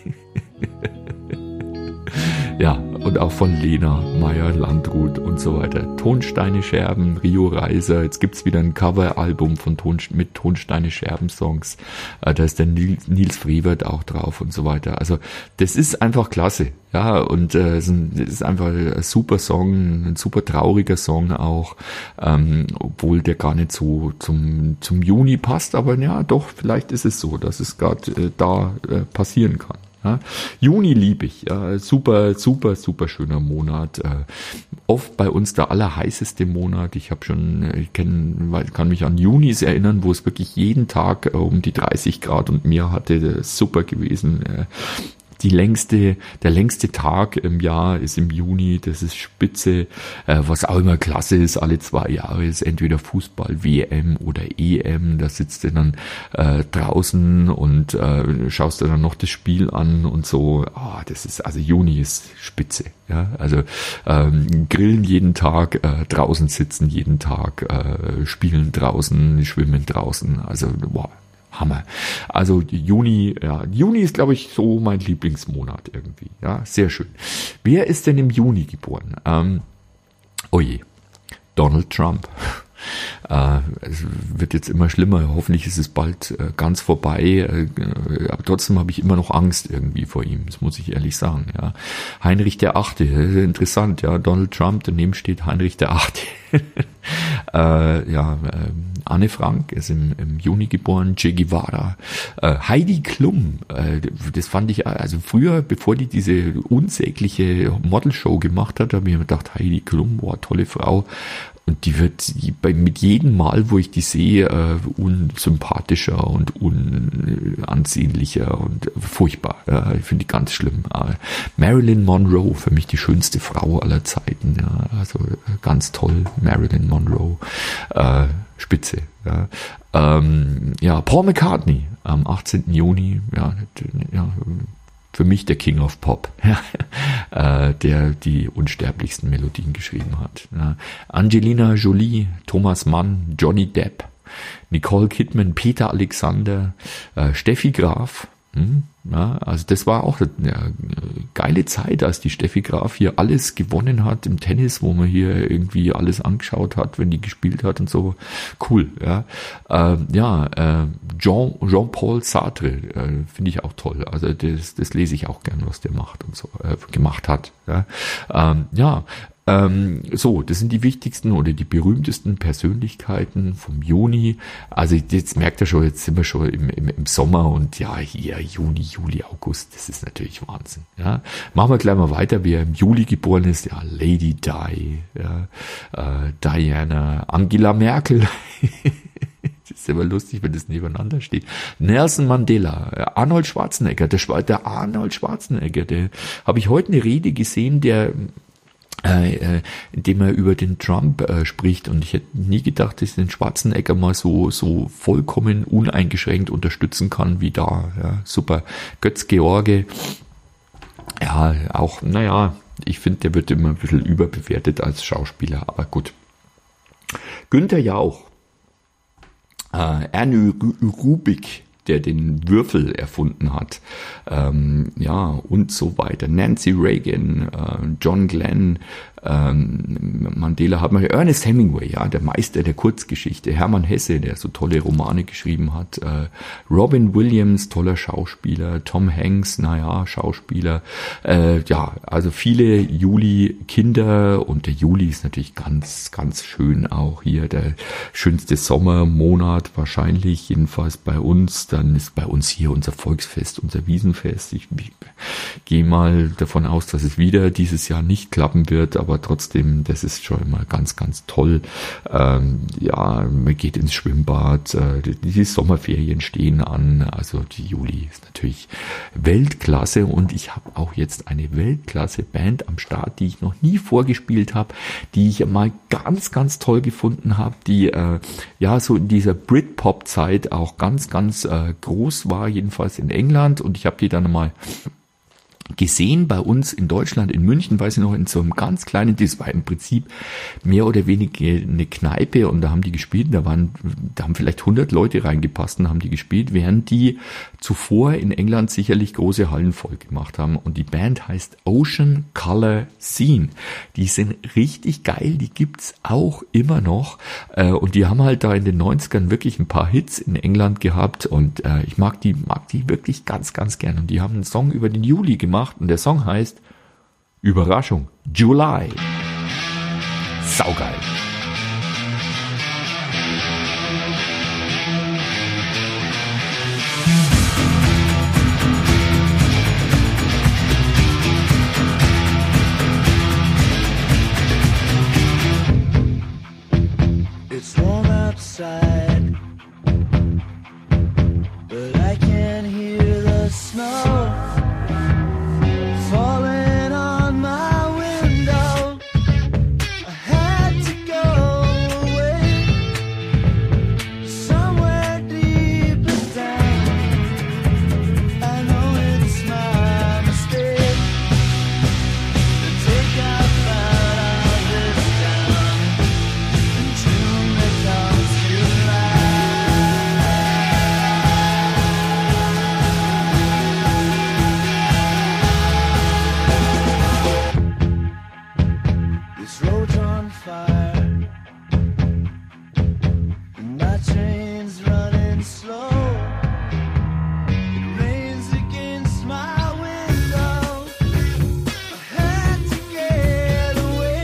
Ja, und auch von Lena Meyer-Landrut und so weiter. Tonsteine Scherben, Rio Reiser. Jetzt gibt's wieder ein Coveralbum von Ton, mit Tonsteine Scherben Songs. Äh, da ist der Nils, Nils Frevert auch drauf und so weiter. Also das ist einfach klasse. Ja, und äh, es ist einfach ein super Song, ein super trauriger Song auch, ähm, obwohl der gar nicht so zum zum Juni passt. Aber ja, doch, vielleicht ist es so, dass es gerade äh, da äh, passieren kann. Ja, Juni liebe ich, ja, super, super, super schöner Monat. Äh, oft bei uns der allerheißeste Monat. Ich habe schon, ich kenn, kann mich an Junis erinnern, wo es wirklich jeden Tag äh, um die dreißig Grad und mehr hatte. Das ist super gewesen. Äh, Die längste, der längste Tag im Jahr ist im Juni, das ist spitze. Äh, was auch immer klasse ist, alle zwei Jahre ist entweder Fußball, W M oder E M. Da sitzt du dann äh, draußen und äh, schaust dir dann noch das Spiel an und so. Ah, das ist, also Juni ist spitze. Ja, also ähm, grillen jeden Tag, äh, draußen sitzen jeden Tag, äh, spielen draußen, schwimmen draußen. Also wow. Hammer. Also Juni, ja, Juni ist, glaube ich, so mein Lieblingsmonat irgendwie. Ja, sehr schön. Wer ist denn im Juni geboren? Ähm, oh je, Donald Trump. Äh, es wird jetzt immer schlimmer. Hoffentlich ist es bald äh, ganz vorbei. Äh, aber trotzdem habe ich immer noch Angst irgendwie vor ihm. Das muss ich ehrlich sagen. Ja, Heinrich der Achte. Interessant. Ja, Donald Trump. Daneben steht Heinrich der Achte. äh, ja, äh, Anne Frank ist im, im Juni geboren. Che Guevara. Äh, Heidi Klum. Äh, das fand ich also früher, bevor die diese unsägliche Modelshow gemacht hat, habe ich mir gedacht, Heidi Klum, boah, tolle Frau. Und die wird bei, mit jedem Mal, wo ich die sehe, äh, unsympathischer und unansehnlicher und äh, furchtbar. Ja, ich finde die ganz schlimm. Äh, Marilyn Monroe, für mich die schönste Frau aller Zeiten. Ja, also äh, ganz toll, Marilyn Monroe. Äh, Spitze. Ja. Ähm, ja, Paul McCartney am achtzehnten Juni. Ja, ja, für mich der King of Pop, ja, äh, der die unsterblichsten Melodien geschrieben hat. Ja. Angelina Jolie, Thomas Mann, Johnny Depp, Nicole Kidman, Peter Alexander, äh, Steffi Graf. Hm, ja, also das war auch eine geile Zeit, als die Steffi Graf hier alles gewonnen hat im Tennis, wo man hier irgendwie alles angeschaut hat, wenn die gespielt hat und so. Cool, ja. Äh, ja, äh, Jean, Jean-Paul Sartre äh, finde ich auch toll. Also das, das lese ich auch gern, was der macht und so äh, gemacht hat. Ja, ähm, ja. Ähm, so, das sind die wichtigsten oder die berühmtesten Persönlichkeiten vom Juni. Also jetzt merkt ihr schon, jetzt sind wir schon im, im, im Sommer und ja, hier Juni, Juli, August, das ist natürlich Wahnsinn. Ja, machen wir gleich mal weiter. Wer im Juli geboren ist, ja, Lady Di, ja, äh, Diana, Angela Merkel. Das ist immer lustig, wenn das nebeneinander steht. Nelson Mandela, Arnold Schwarzenegger, der, Schwa- der Arnold Schwarzenegger, der habe ich heute eine Rede gesehen, der Äh, äh, indem er über den Trump äh, spricht, und ich hätte nie gedacht, dass ich den Schwarzenegger mal so so vollkommen uneingeschränkt unterstützen kann wie da. Ja, super. Götz George, ja, auch, naja, ich finde, der wird immer ein bisschen überbewertet als Schauspieler, aber gut. Günther Jauch, äh, Ernie Rubik, der den Würfel erfunden hat, ähm, ja, und so weiter. Nancy Reagan, äh, John Glenn, ähm, Mandela hat man, Ernest Hemingway, ja, der Meister der Kurzgeschichte, Hermann Hesse, der so tolle Romane geschrieben hat, äh, Robin Williams, toller Schauspieler, Tom Hanks, naja, Schauspieler, äh, ja, also viele Juli-Kinder, und der Juli ist natürlich ganz, ganz schön auch hier, der schönste Sommermonat wahrscheinlich, jedenfalls bei uns. Dann ist bei uns hier unser Volksfest, unser Wiesenfest. Ich, ich gehe mal davon aus, dass es wieder dieses Jahr nicht klappen wird, aber trotzdem, das ist schon immer ganz, ganz toll. Ähm, ja, man geht ins Schwimmbad, äh, die, die Sommerferien stehen an, also die Juli ist natürlich Weltklasse, und ich habe auch jetzt eine Weltklasse-Band am Start, die ich noch nie vorgespielt habe, die ich mal ganz, ganz toll gefunden habe, die äh, ja so in dieser Britpop-Zeit auch ganz, ganz äh, groß war, jedenfalls in England, und ich habe die dann mal gesehen bei uns in Deutschland, in München, weiß ich noch, in so einem ganz kleinen, das war im Prinzip mehr oder weniger eine Kneipe, und da haben die gespielt, da waren, da haben vielleicht hundert Leute reingepasst und haben die gespielt, während die zuvor in England sicherlich große Hallen voll gemacht haben, und die Band heißt Ocean Colour Scene. Die sind richtig geil, die gibt's auch immer noch, und die haben halt da in den neunzigern wirklich ein paar Hits in England gehabt, und ich mag die, mag die wirklich ganz, ganz gern, und die haben einen Song über den Juli gemacht, und der Song heißt, Überraschung, July. Saugeil. It's warm outside, but I can hear the snow falling on my window. I had to go away somewhere deeper down. I know it's my mistake to take us out of this town in June becomes July. This road's on fire, and my train's running slow. It rains against my window. I had to get away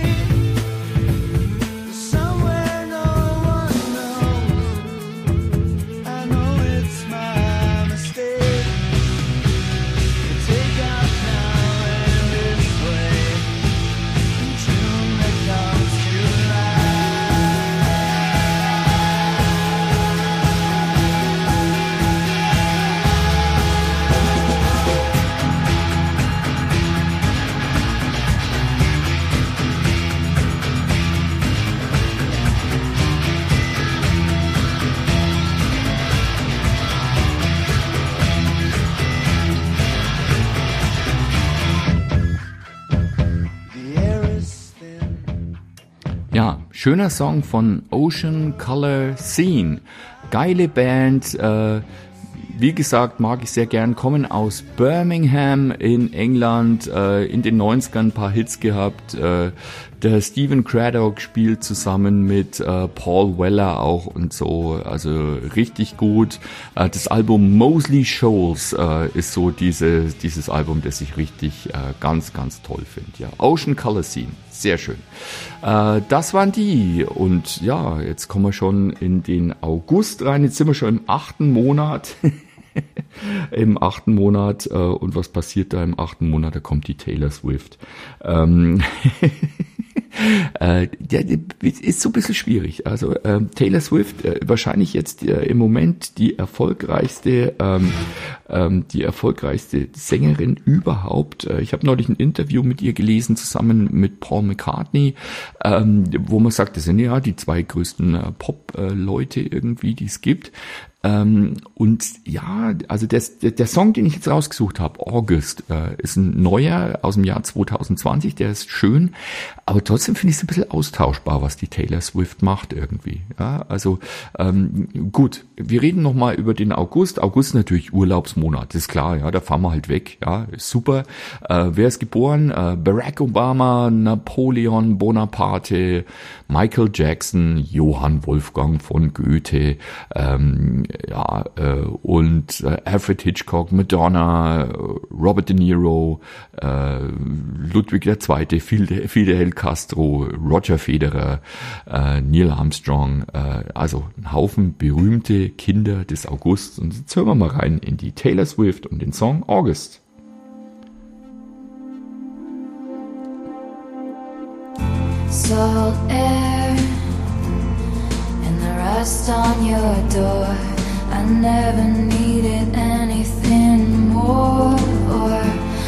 somewhere no one knows. I know it's my mistake to take off now and this way. In June becomes July. The air is thin. Ja, schöner Song von Ocean Colour Scene. Geile Band, äh, wie gesagt, mag ich sehr gern, kommen aus Birmingham in England, äh, in den neunzigern ein paar Hits gehabt. Äh, der Stephen Craddock spielt zusammen mit äh, Paul Weller auch und so, also richtig gut. Äh, das Album Moseley Shoals äh, ist so diese, dieses Album, das ich richtig äh, ganz, ganz toll finde. Ja, Ocean Colour Scene, sehr schön. Äh, das waren die, und ja, jetzt kommen wir schon in den August rein, jetzt sind wir schon im achten Monat. Im achten Monat, äh, und was passiert da im achten Monat? Da kommt die Taylor Swift. Ähm äh, ja, ist so ein bisschen schwierig. Also ähm, Taylor Swift, äh, wahrscheinlich jetzt äh, im Moment die erfolgreichste, ähm, ähm, die erfolgreichste Sängerin überhaupt. Äh, ich habe neulich ein Interview mit ihr gelesen, zusammen mit Paul McCartney, ähm, wo man sagt, das sind ja die zwei größten äh, Pop-Leute irgendwie, die es gibt. Ähm, und ja, also der, der Song, den ich jetzt rausgesucht habe, August, äh, ist ein neuer aus dem Jahr zwanzig zwanzig, der ist schön, aber trotzdem finde ich es ein bisschen austauschbar, was die Taylor Swift macht irgendwie. Ja, also ähm, gut, wir reden nochmal über den August. August ist natürlich Urlaubsmonat, ist klar, ja, da fahren wir halt weg, ja, ist super. Äh, wer ist geboren? Äh, Barack Obama, Napoleon Bonaparte, Michael Jackson, Johann Wolfgang von Goethe, ähm, ja, äh, und äh, Alfred Hitchcock, Madonna, äh, Robert De Niro, äh, Ludwig der Zweite, Fidel, Fidel Castro, Roger Federer, äh, Neil Armstrong, äh, also ein Haufen berühmte Kinder des Augusts. Und jetzt hören wir mal rein in die Taylor Swift und den Song August. Salt air and the rust on your door. I never needed anything more, or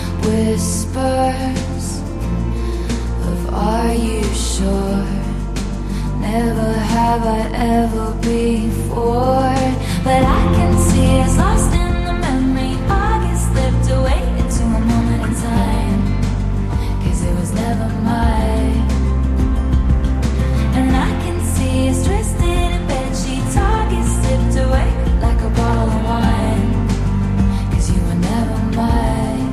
whispers of are you sure? Never have I ever before, but I can see it's lost in the memory. August slipped away into a moment in time, 'cause it was never mine. And I can see it's twisted in bed sheets. August slipped away like a bottle of wine, 'cause you were never mine.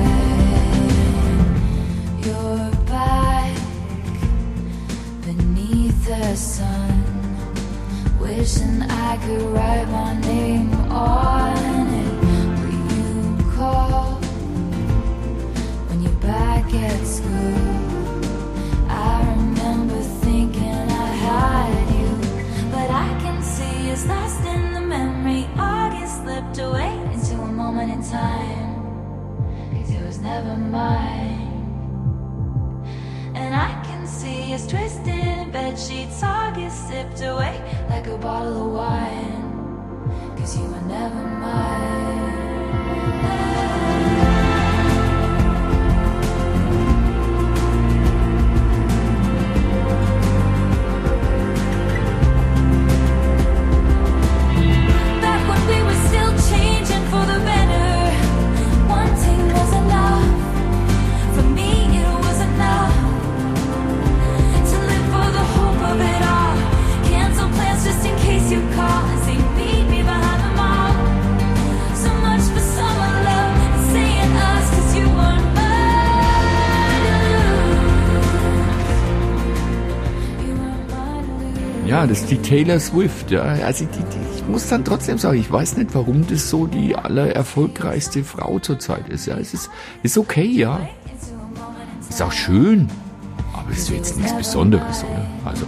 You're back beneath the sun, wishing I could write my name on it. Will you call when you're back at school? I remember thinking I had you, but I can see it's lost in the memory. August slipped away into a moment in time, 'cause it was never mine. And I can see it's twisted in bed sheets. August slipped away like a bottle of wine, 'cause you were never mine. Ja, das ist die Taylor Swift. Ja, also die, die, ich muss dann trotzdem sagen, ich weiß nicht, warum das so die allererfolgreichste Frau zurzeit ist. Ja, es ist, ist okay, ja. Ist auch schön, aber es ist jetzt nichts Besonderes, oder? Also,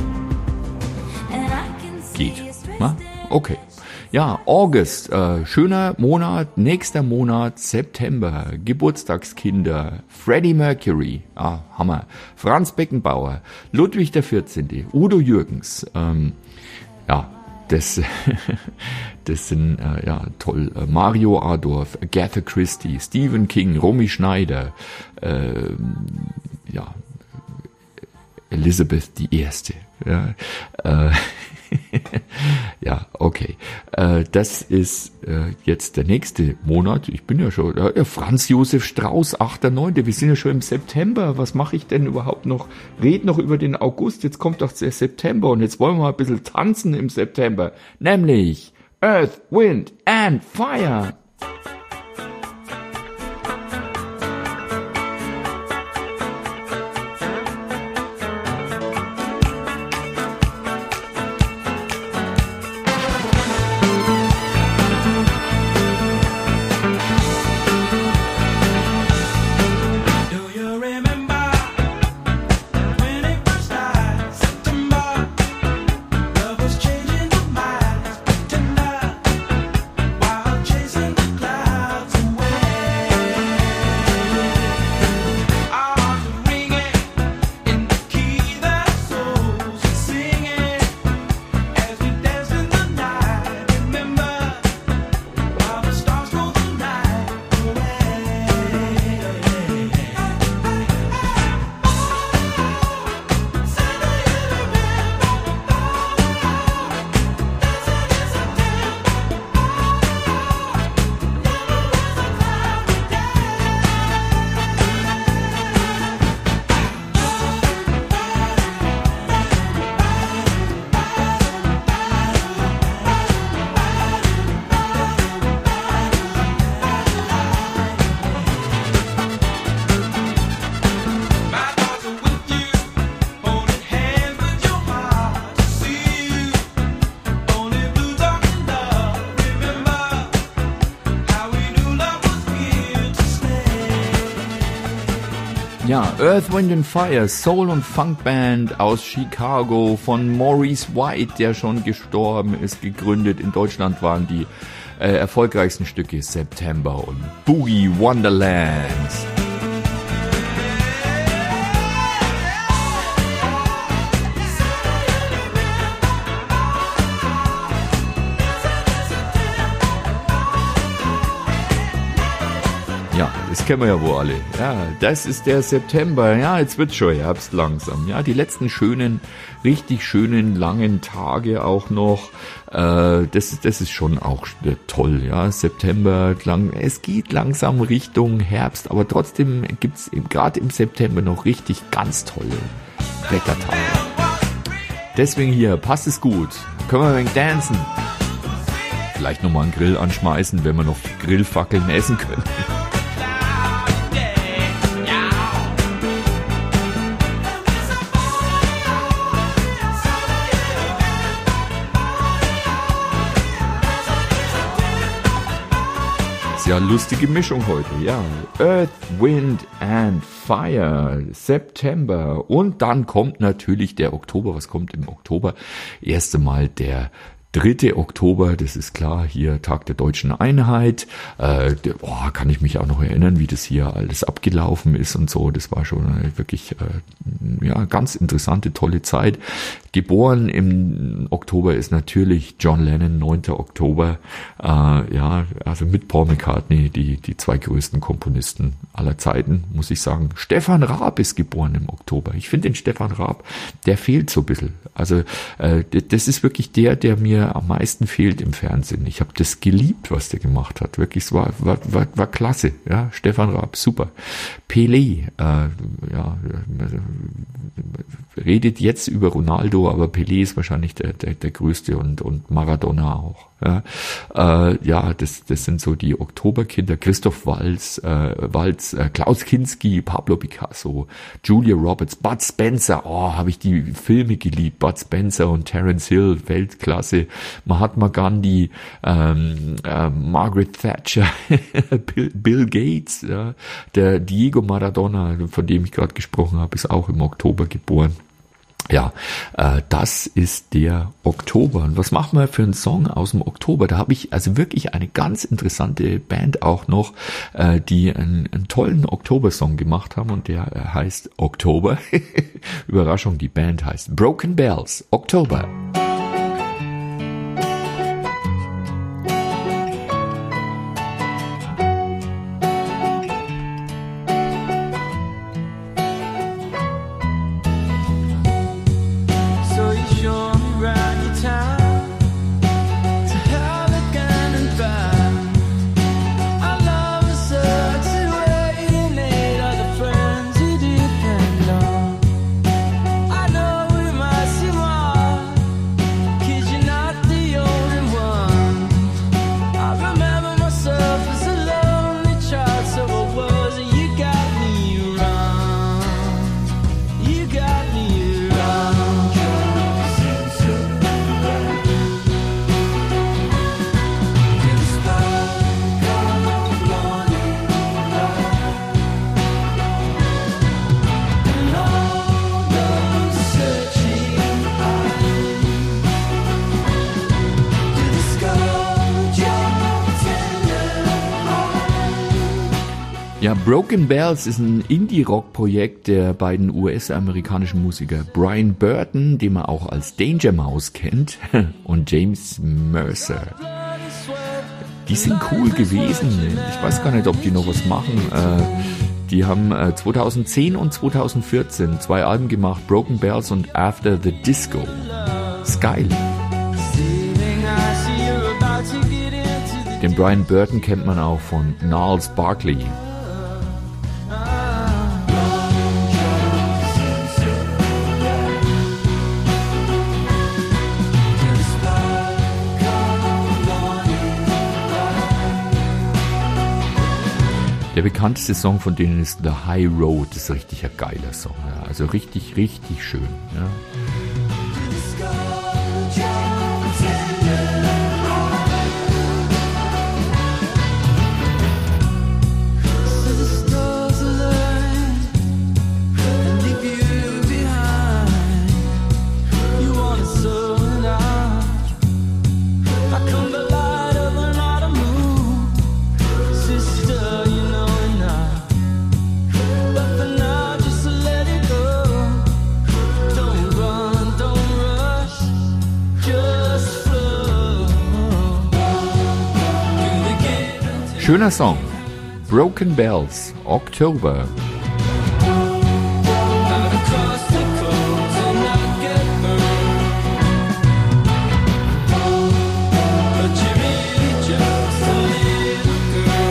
geht. Na? Okay. Ja, August, äh, schöner Monat, nächster Monat, September, Geburtstagskinder, Freddie Mercury, ah, Hammer, Franz Beckenbauer, Ludwig der vierzehnte, Udo Jürgens, ähm, ja, das, das sind, äh, ja, toll, äh, Mario Adorf, Agatha Christie, Stephen King, Romy Schneider, äh, ja, Elizabeth die Erste, ja, äh, ja, okay. Äh, das ist äh, jetzt der nächste Monat. Ich bin ja schon, äh, Franz Josef Strauß, achter neunter Wir sind ja schon im September. Was mache ich denn überhaupt noch? Red noch über den August. Jetzt kommt doch der September und jetzt wollen wir mal ein bisschen tanzen im September. Nämlich Earth, Wind and Fire. Changing the mind, tender, while chasing the clouds. Ja, Earth, Wind and Fire, Soul- und Funkband aus Chicago von Maurice White, der schon gestorben ist, gegründet. In Deutschland waren die äh, erfolgreichsten Stücke September und Boogie Wonderland. Ja, das kennen wir ja wohl alle. Ja, das ist der September. Ja, jetzt wird schon Herbst langsam. Ja, die letzten schönen, richtig schönen, langen Tage auch noch. Äh, das, das ist schon auch toll. Ja, September, lang, es geht langsam Richtung Herbst, aber trotzdem gibt's gerade im September noch richtig ganz tolle Wettertage. Deswegen hier, passt es gut. Können wir ein wenig dancen. Vielleicht nochmal einen Grill anschmeißen, wenn wir noch Grillfackeln essen können. Ja, lustige Mischung heute, ja. Earth, Wind and Fire, September. Und dann kommt natürlich der Oktober. Was kommt im Oktober? Erst einmal der dritte Oktober, das ist klar, hier Tag der Deutschen Einheit. Äh, der, oh, kann ich mich auch noch erinnern, wie das hier alles abgelaufen ist und so. Das war schon äh, wirklich äh, ja ganz interessante, tolle Zeit. Geboren im Oktober ist natürlich John Lennon, neunter Oktober. Äh, ja, also mit Paul McCartney, die die zwei größten Komponisten aller Zeiten, muss ich sagen. Stefan Raab ist geboren im Oktober. Ich finde den Stefan Raab, der fehlt so ein bisschen. Also äh, das ist wirklich der, der mir am meisten fehlt im Fernsehen. Ich habe das geliebt, was der gemacht hat. Wirklich, es war, war, war, war klasse. Ja, Stefan Raab, super. Pelé, äh, ja, redet jetzt über Ronaldo, aber Pelé ist wahrscheinlich der, der, der größte und, und Maradona auch. Ja, äh, ja das, das sind so die Oktoberkinder. Christoph Waltz, äh, Waltz äh, Klaus Kinski, Pablo Picasso, Julia Roberts, Bud Spencer. Oh, habe ich die Filme geliebt. Bud Spencer und Terence Hill, Weltklasse. Mahatma Gandhi, ähm, äh, Margaret Thatcher, Bill, Bill Gates, ja, der Diego Maradona, von dem ich gerade gesprochen habe, ist auch im Oktober geboren. Ja, äh, das ist der Oktober. Und was machen wir für einen Song aus dem Oktober? Da habe ich also wirklich eine ganz interessante Band auch noch, äh, die einen, einen tollen Oktober-Song gemacht haben und der äh, heißt Oktober. Überraschung, die Band heißt Broken Bells, Oktober. Ja, Broken Bells ist ein Indie-Rock-Projekt der beiden U S-amerikanischen Musiker Brian Burton, den man auch als Danger Mouse kennt, und James Mercer. Die sind cool gewesen. Ich weiß gar nicht, ob die noch was machen. Die haben zweitausendzehn und zweitausendvierzehn zwei Alben gemacht, Broken Bells und After the Disco. Ist geil. Den Brian Burton kennt man auch von Gnarls Barkley. Der bekannteste Song von denen ist The High Road. Das ist richtig ein geiler Song. Ja. Also richtig, richtig schön. Ja. Schöner Song. Broken Bells, October. Out across the coast and not get burned. But you're really just a little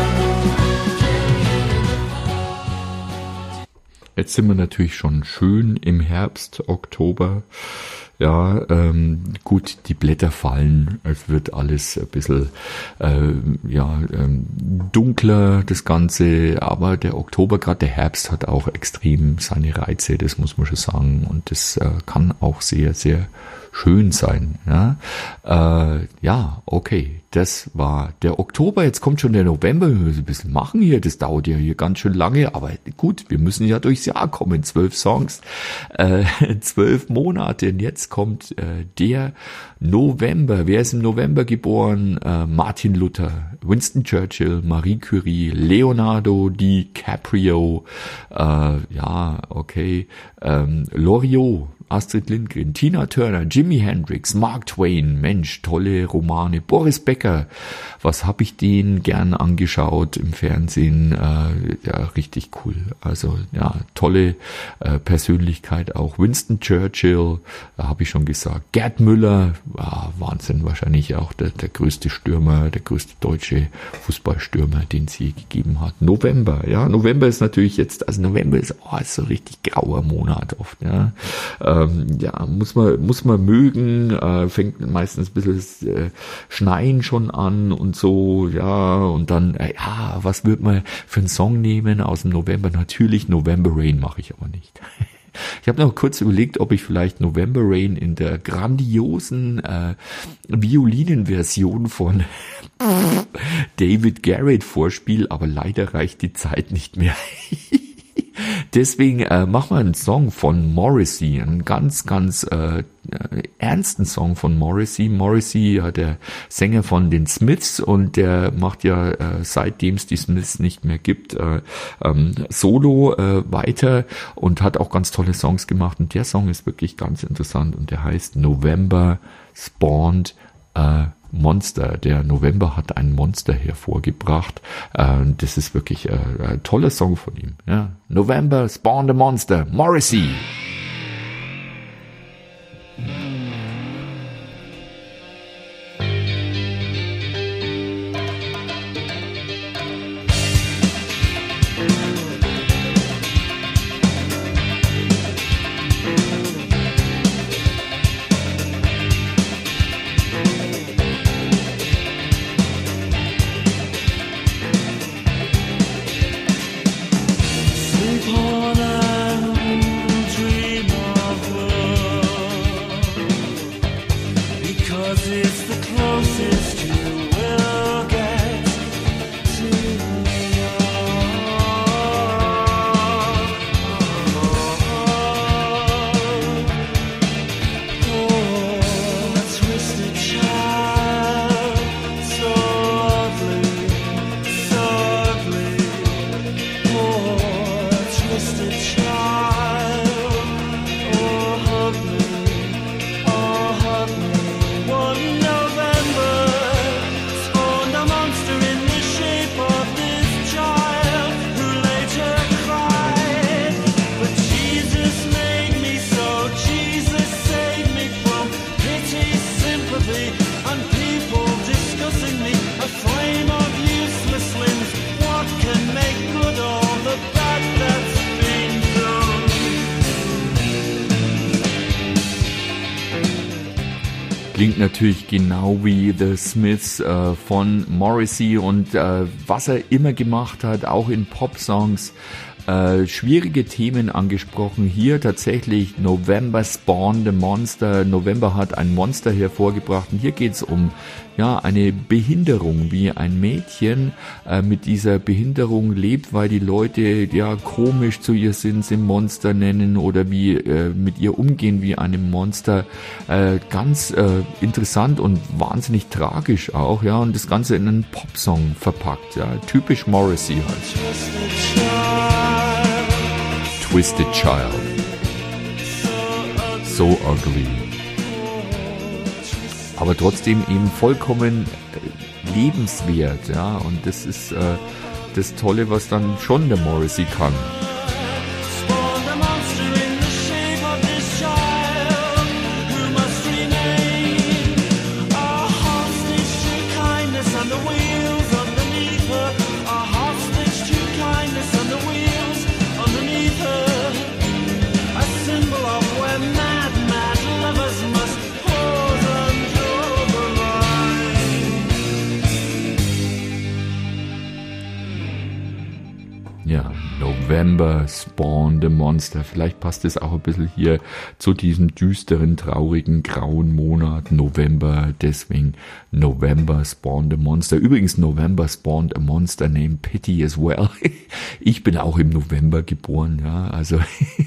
girl. Jetzt sind wir natürlich schon schön im Herbst, Oktober. Ja, ähm, gut, die Blätter fallen, es wird alles ein bisschen äh, ja, ähm, dunkler, das Ganze, aber der Oktober, gerade der Herbst, hat auch extrem seine Reize, das muss man schon sagen, und das äh, kann auch sehr, sehr schön sein. Ja, äh, ja, okay, das war der Oktober, jetzt kommt schon der November, wir müssen ein bisschen machen hier, das dauert ja hier ganz schön lange, aber gut, wir müssen ja durchs Jahr kommen, zwölf Songs, äh, zwölf Monate, und jetzt kommt äh, der November. Wer ist im November geboren? Äh, Martin Luther, Winston Churchill, Marie Curie, Leonardo DiCaprio, äh, ja, okay, ähm, Loriot, Astrid Lindgren, Tina Turner, Jimi Hendrix, Mark Twain, Mensch, tolle Romane, Boris Becker, was habe ich den gern angeschaut im Fernsehen, äh, ja, richtig cool, also ja, tolle äh, Persönlichkeit auch, Winston Churchill, da habe ich schon gesagt, Gerd Müller, ah, Wahnsinn, wahrscheinlich auch der, der größte Stürmer, der größte deutsche Fußballstürmer, den es je gegeben hat. November, ja, November ist natürlich jetzt, also November ist, oh, ist so richtig grauer Monat oft, ja, ähm, ja, muss man, muss man mögen, äh, fängt meistens ein bisschen das äh, Schneien schon an und so, ja, und dann, äh, ja, was wird man für einen Song nehmen aus dem November? Natürlich November Rain, mache ich aber nicht. Ich habe noch kurz überlegt, ob ich vielleicht November Rain in der grandiosen äh, Violinenversion von David Garrett vorspiele, aber leider reicht die Zeit nicht mehr. Deswegen äh, machen wir einen Song von Morrissey, einen ganz, ganz äh, ernsten Song von Morrissey. Morrissey, ja, der Sänger von den Smiths, und der macht ja, äh, seitdem es die Smiths nicht mehr gibt, äh, ähm, Solo äh, weiter und hat auch ganz tolle Songs gemacht. Und der Song ist wirklich ganz interessant und der heißt November Spawned äh, Monster. Der November hat ein Monster hervorgebracht. Äh, das ist wirklich äh, ein toller Song von ihm. Ja. November Spawned a Monster. Morrissey. Sleep on and dream of love, because it's the closest you will get to love. Oh, a twisted child, so ugly, so ugly. Oh, twisted child, oh hug me, oh hug me. One November spawned a monster in the shape of this child, who later cried. But Jesus made me so, Jesus saved me from pity, sympathy, and people discussing me. A flame of useless limbs, what can make good all the bad that's been done? Klingt natürlich genau wie The Smiths äh, von Morrissey, und äh, was er immer gemacht hat, auch in Popsongs, äh, schwierige Themen angesprochen. Hier tatsächlich November Spawned a Monster. November hat ein Monster hervorgebracht, und hier geht's um ja eine Behinderung, wie ein Mädchen äh, mit dieser Behinderung lebt, weil die Leute ja komisch zu ihr sind, sie Monster nennen oder wie äh, mit ihr umgehen wie einem Monster. Äh, ganz äh, interessant und wahnsinnig tragisch auch, ja, und das Ganze in einen Popsong verpackt, ja, typisch Morrissey halt. Twisted Child, so ugly. Aber trotzdem eben vollkommen lebenswert, ja, und das ist äh, das Tolle, was dann schon der Morrissey kann. Spawned a monster in the shape of this child who must remain a hostage to kindness and the wheels underneath her. A hostage to kindness and the wheels underneath her. A symbol of where mad, mad lovers must pause and draw the line. Ja, November spawned a monster. Vielleicht passt es auch ein bisschen hier zu diesem düsteren, traurigen, grauen Monat November. Deswegen November spawned a monster. Übrigens, November spawned a monster named Pity as well. Ich bin auch im November geboren, ja, also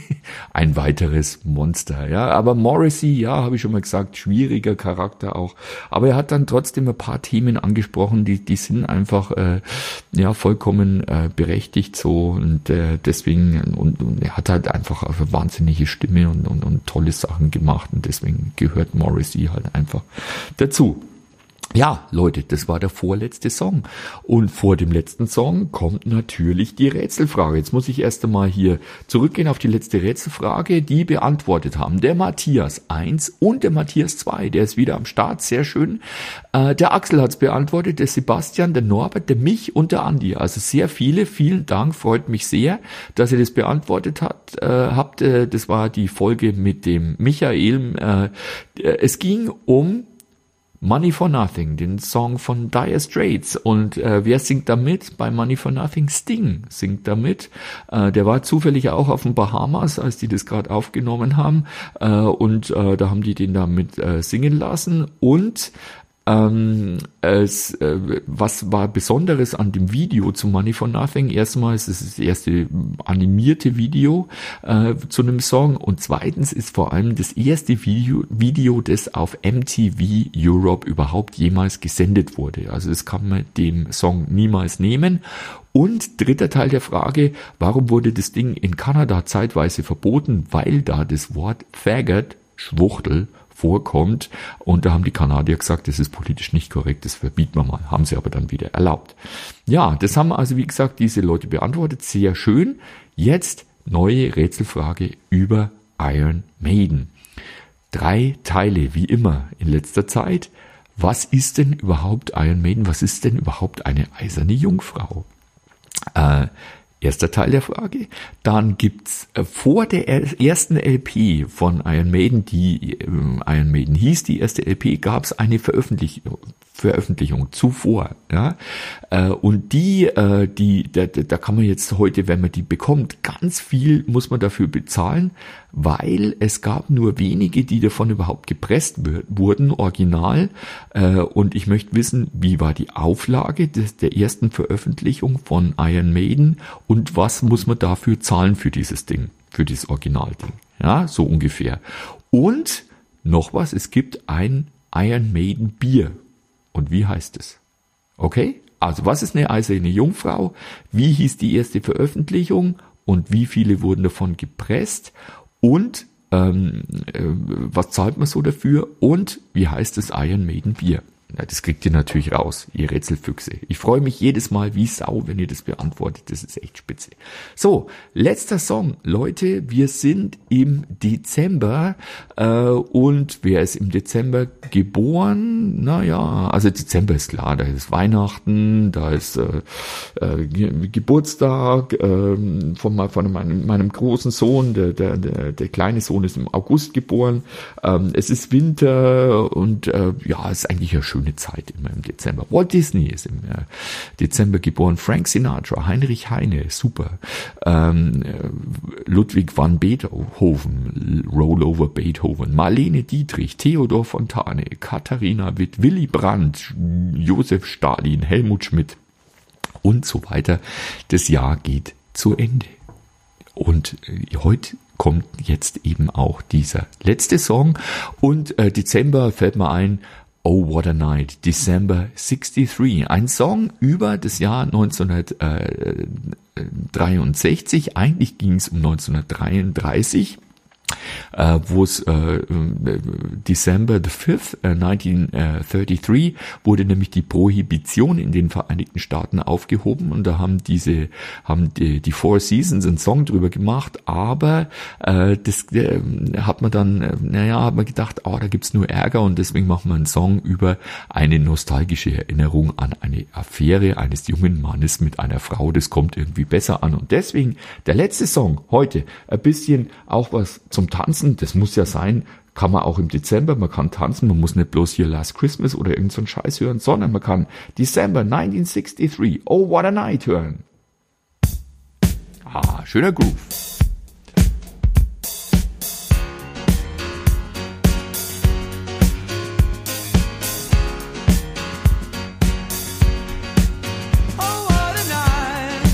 ein weiteres Monster, ja. Aber Morrissey, ja, habe ich schon mal gesagt, schwieriger Charakter auch. Aber er hat dann trotzdem ein paar Themen angesprochen, die, die sind einfach, äh, ja, vollkommen äh, berechtigt so und äh, deswegen, und, und er hat halt einfach eine wahnsinnige Stimme und, und, und tolle Sachen gemacht und deswegen gehört Morrissey halt einfach dazu. Ja, Leute, das war der vorletzte Song. Und vor dem letzten Song kommt natürlich die Rätselfrage. Jetzt muss ich erst einmal hier zurückgehen auf die letzte Rätselfrage, die beantwortet haben. Der Matthias eins und der Matthias zwei, der ist wieder am Start, sehr schön. Äh, der Axel hat's beantwortet, der Sebastian, der Norbert, der Mich und der Andi. Also sehr viele, vielen Dank, freut mich sehr, dass ihr das beantwortet habt. Äh, habt äh, das war die Folge mit dem Michael. Äh, es ging um Money for Nothing, den Song von Dire Straits. Und äh, wer singt da mit? Bei Money for Nothing Sting singt da mit. Äh, der war zufällig auch auf den Bahamas, als die das gerade aufgenommen haben. Äh, und äh, da haben die den da mit äh, singen lassen. Und Ähm, es, äh, was war Besonderes an dem Video zu Money for Nothing? Erstmal ist es das erste animierte Video äh, zu einem Song und zweitens ist vor allem das erste Video, Video, das auf M T V Europe überhaupt jemals gesendet wurde. Also das kann man dem Song niemals nehmen. Und dritter Teil der Frage, warum wurde das Ding in Kanada zeitweise verboten? Weil da das Wort Faggot, Schwuchtel, vorkommt und da haben die Kanadier gesagt, das ist politisch nicht korrekt, das verbieten wir mal, haben sie aber dann wieder erlaubt. Ja, das haben also wie gesagt diese Leute beantwortet, sehr schön. Jetzt neue Rätselfrage über Iron Maiden. Drei Teile, wie immer in letzter Zeit. Was ist denn überhaupt Iron Maiden? Was ist denn überhaupt eine eiserne Jungfrau? Äh, Erster Teil der Frage. Dann gibt's äh, vor der ersten L P von Iron Maiden, die äh, Iron Maiden hieß, die erste L P, gab's eine Veröffentlichung, Veröffentlichung zuvor. Ja? Äh, und die, äh, die, da, da kann man jetzt heute, wenn man die bekommt, ganz viel muss man dafür bezahlen, weil es gab nur wenige, die davon überhaupt gepresst wurden, original. Äh, und ich möchte wissen, wie war die Auflage des, der ersten Veröffentlichung von Iron Maiden und was muss man dafür zahlen für dieses Ding, für dieses Originalding. Ja, so ungefähr. Und noch was, es gibt ein Iron Maiden Bier. Und wie heißt es? Okay? Also was ist eine eiserne Jungfrau? Wie hieß die erste Veröffentlichung? Und wie viele wurden davon gepresst? Und ähm, äh, was zahlt man so dafür? Und wie heißt das Iron Maiden Bier? Ja, das kriegt ihr natürlich raus, ihr Rätselfüchse. Ich freue mich jedes Mal wie Sau, wenn ihr das beantwortet. Das ist echt spitze. So, letzter Song. Leute, wir sind im Dezember. Äh, und wer ist im Dezember geboren? Naja, also Dezember ist klar. Da ist Weihnachten, da ist äh, äh, Geburtstag äh, von, von meinem, meinem großen Sohn. Der, der, der, der kleine Sohn ist im August geboren. Ähm, es ist Winter und äh, ja, es ist eigentlich ja schön. Eine Zeit immer im Dezember. Walt Disney ist im äh, Dezember geboren. Frank Sinatra, Heinrich Heine, super. Ähm, äh, Ludwig van Beethoven, Rollover Beethoven, Marlene Dietrich, Theodor Fontane, Katharina Witt, Willy Brandt, Josef Stalin, Helmut Schmidt und so weiter. Das Jahr geht zu Ende. Und äh, heute kommt jetzt eben auch dieser letzte Song und äh, Dezember fällt mir ein, Oh, What a Night, December sixty-three. Ein Song über das Jahr neunzehnhundertdreiundsechzig. Eigentlich ging es um neunzehnhundertdreiunddreißig. äh, wo es äh, December the fifth, äh, nineteen thirty-three, wurde nämlich die Prohibition in den Vereinigten Staaten aufgehoben und da haben diese, haben die, die Four Seasons einen Song drüber gemacht, aber äh, das äh, hat man dann, äh, naja, hat man gedacht, oh, da gibt's nur Ärger und deswegen machen wir einen Song über eine nostalgische Erinnerung an eine Affäre eines jungen Mannes mit einer Frau, das kommt irgendwie besser an und deswegen der letzte Song heute, ein bisschen auch was zum Tanzen, das muss ja sein, kann man auch im Dezember, man kann tanzen, man muss nicht bloß hier Last Christmas oder irgend so einen Scheiß hören, sondern man kann December nineteen sixty-three, Oh What a Night hören. Ah, schöner Groove. Oh, what a night.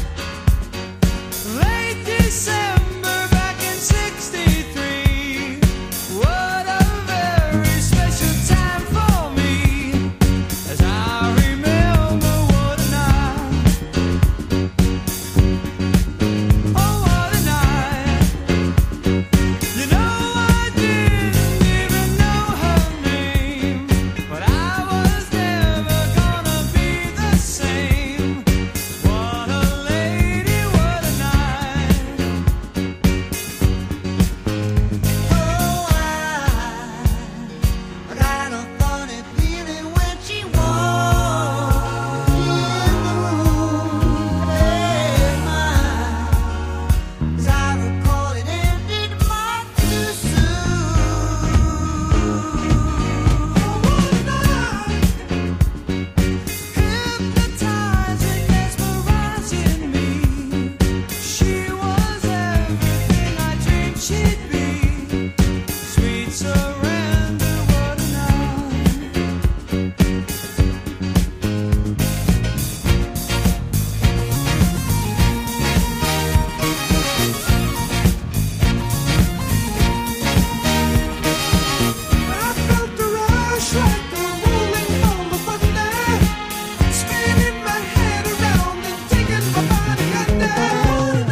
Late December back in sixty-three. What a very special time for me. As I remember, what a night. Oh, what a night. You know, I didn't even know her name, but I was never gonna be the same. What a lady, what a night. Oh, I got a funny feeling when she walked in the room. Hey, my, as I recall, it ended much too soon. Oh, what a night. Hypnotizing, mesmerizing me. She was everything I dreamed she'd be. Sweet surrender, what a night. I felt a rush like a rolling ball of thunder, spinning my head around and taking my body under.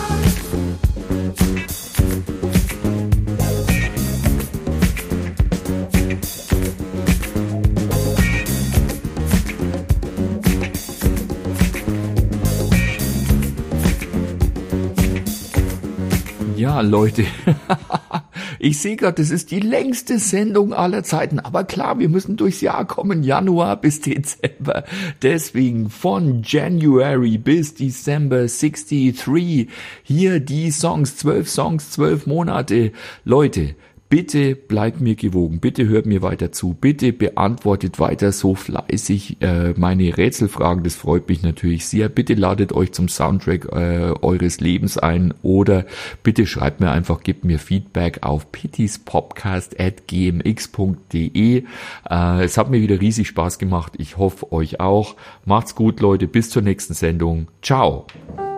Ja, Leute, ich sehe gerade, das ist die längste Sendung aller Zeiten, aber klar, wir müssen durchs Jahr kommen, Januar bis Dezember, deswegen von January bis December sixty-three, hier die Songs, zwölf Songs, zwölf Monate, Leute, bitte bleibt mir gewogen, bitte hört mir weiter zu, bitte beantwortet weiter so fleißig äh, meine Rätselfragen, das freut mich natürlich sehr. Bitte ladet euch zum Soundtrack äh, eures Lebens ein oder bitte schreibt mir einfach, gebt mir Feedback auf pittyspodcast at g m x punkt d e. Äh, es hat mir wieder riesig Spaß gemacht, ich hoffe euch auch. Macht's gut, Leute, bis zur nächsten Sendung. Ciao.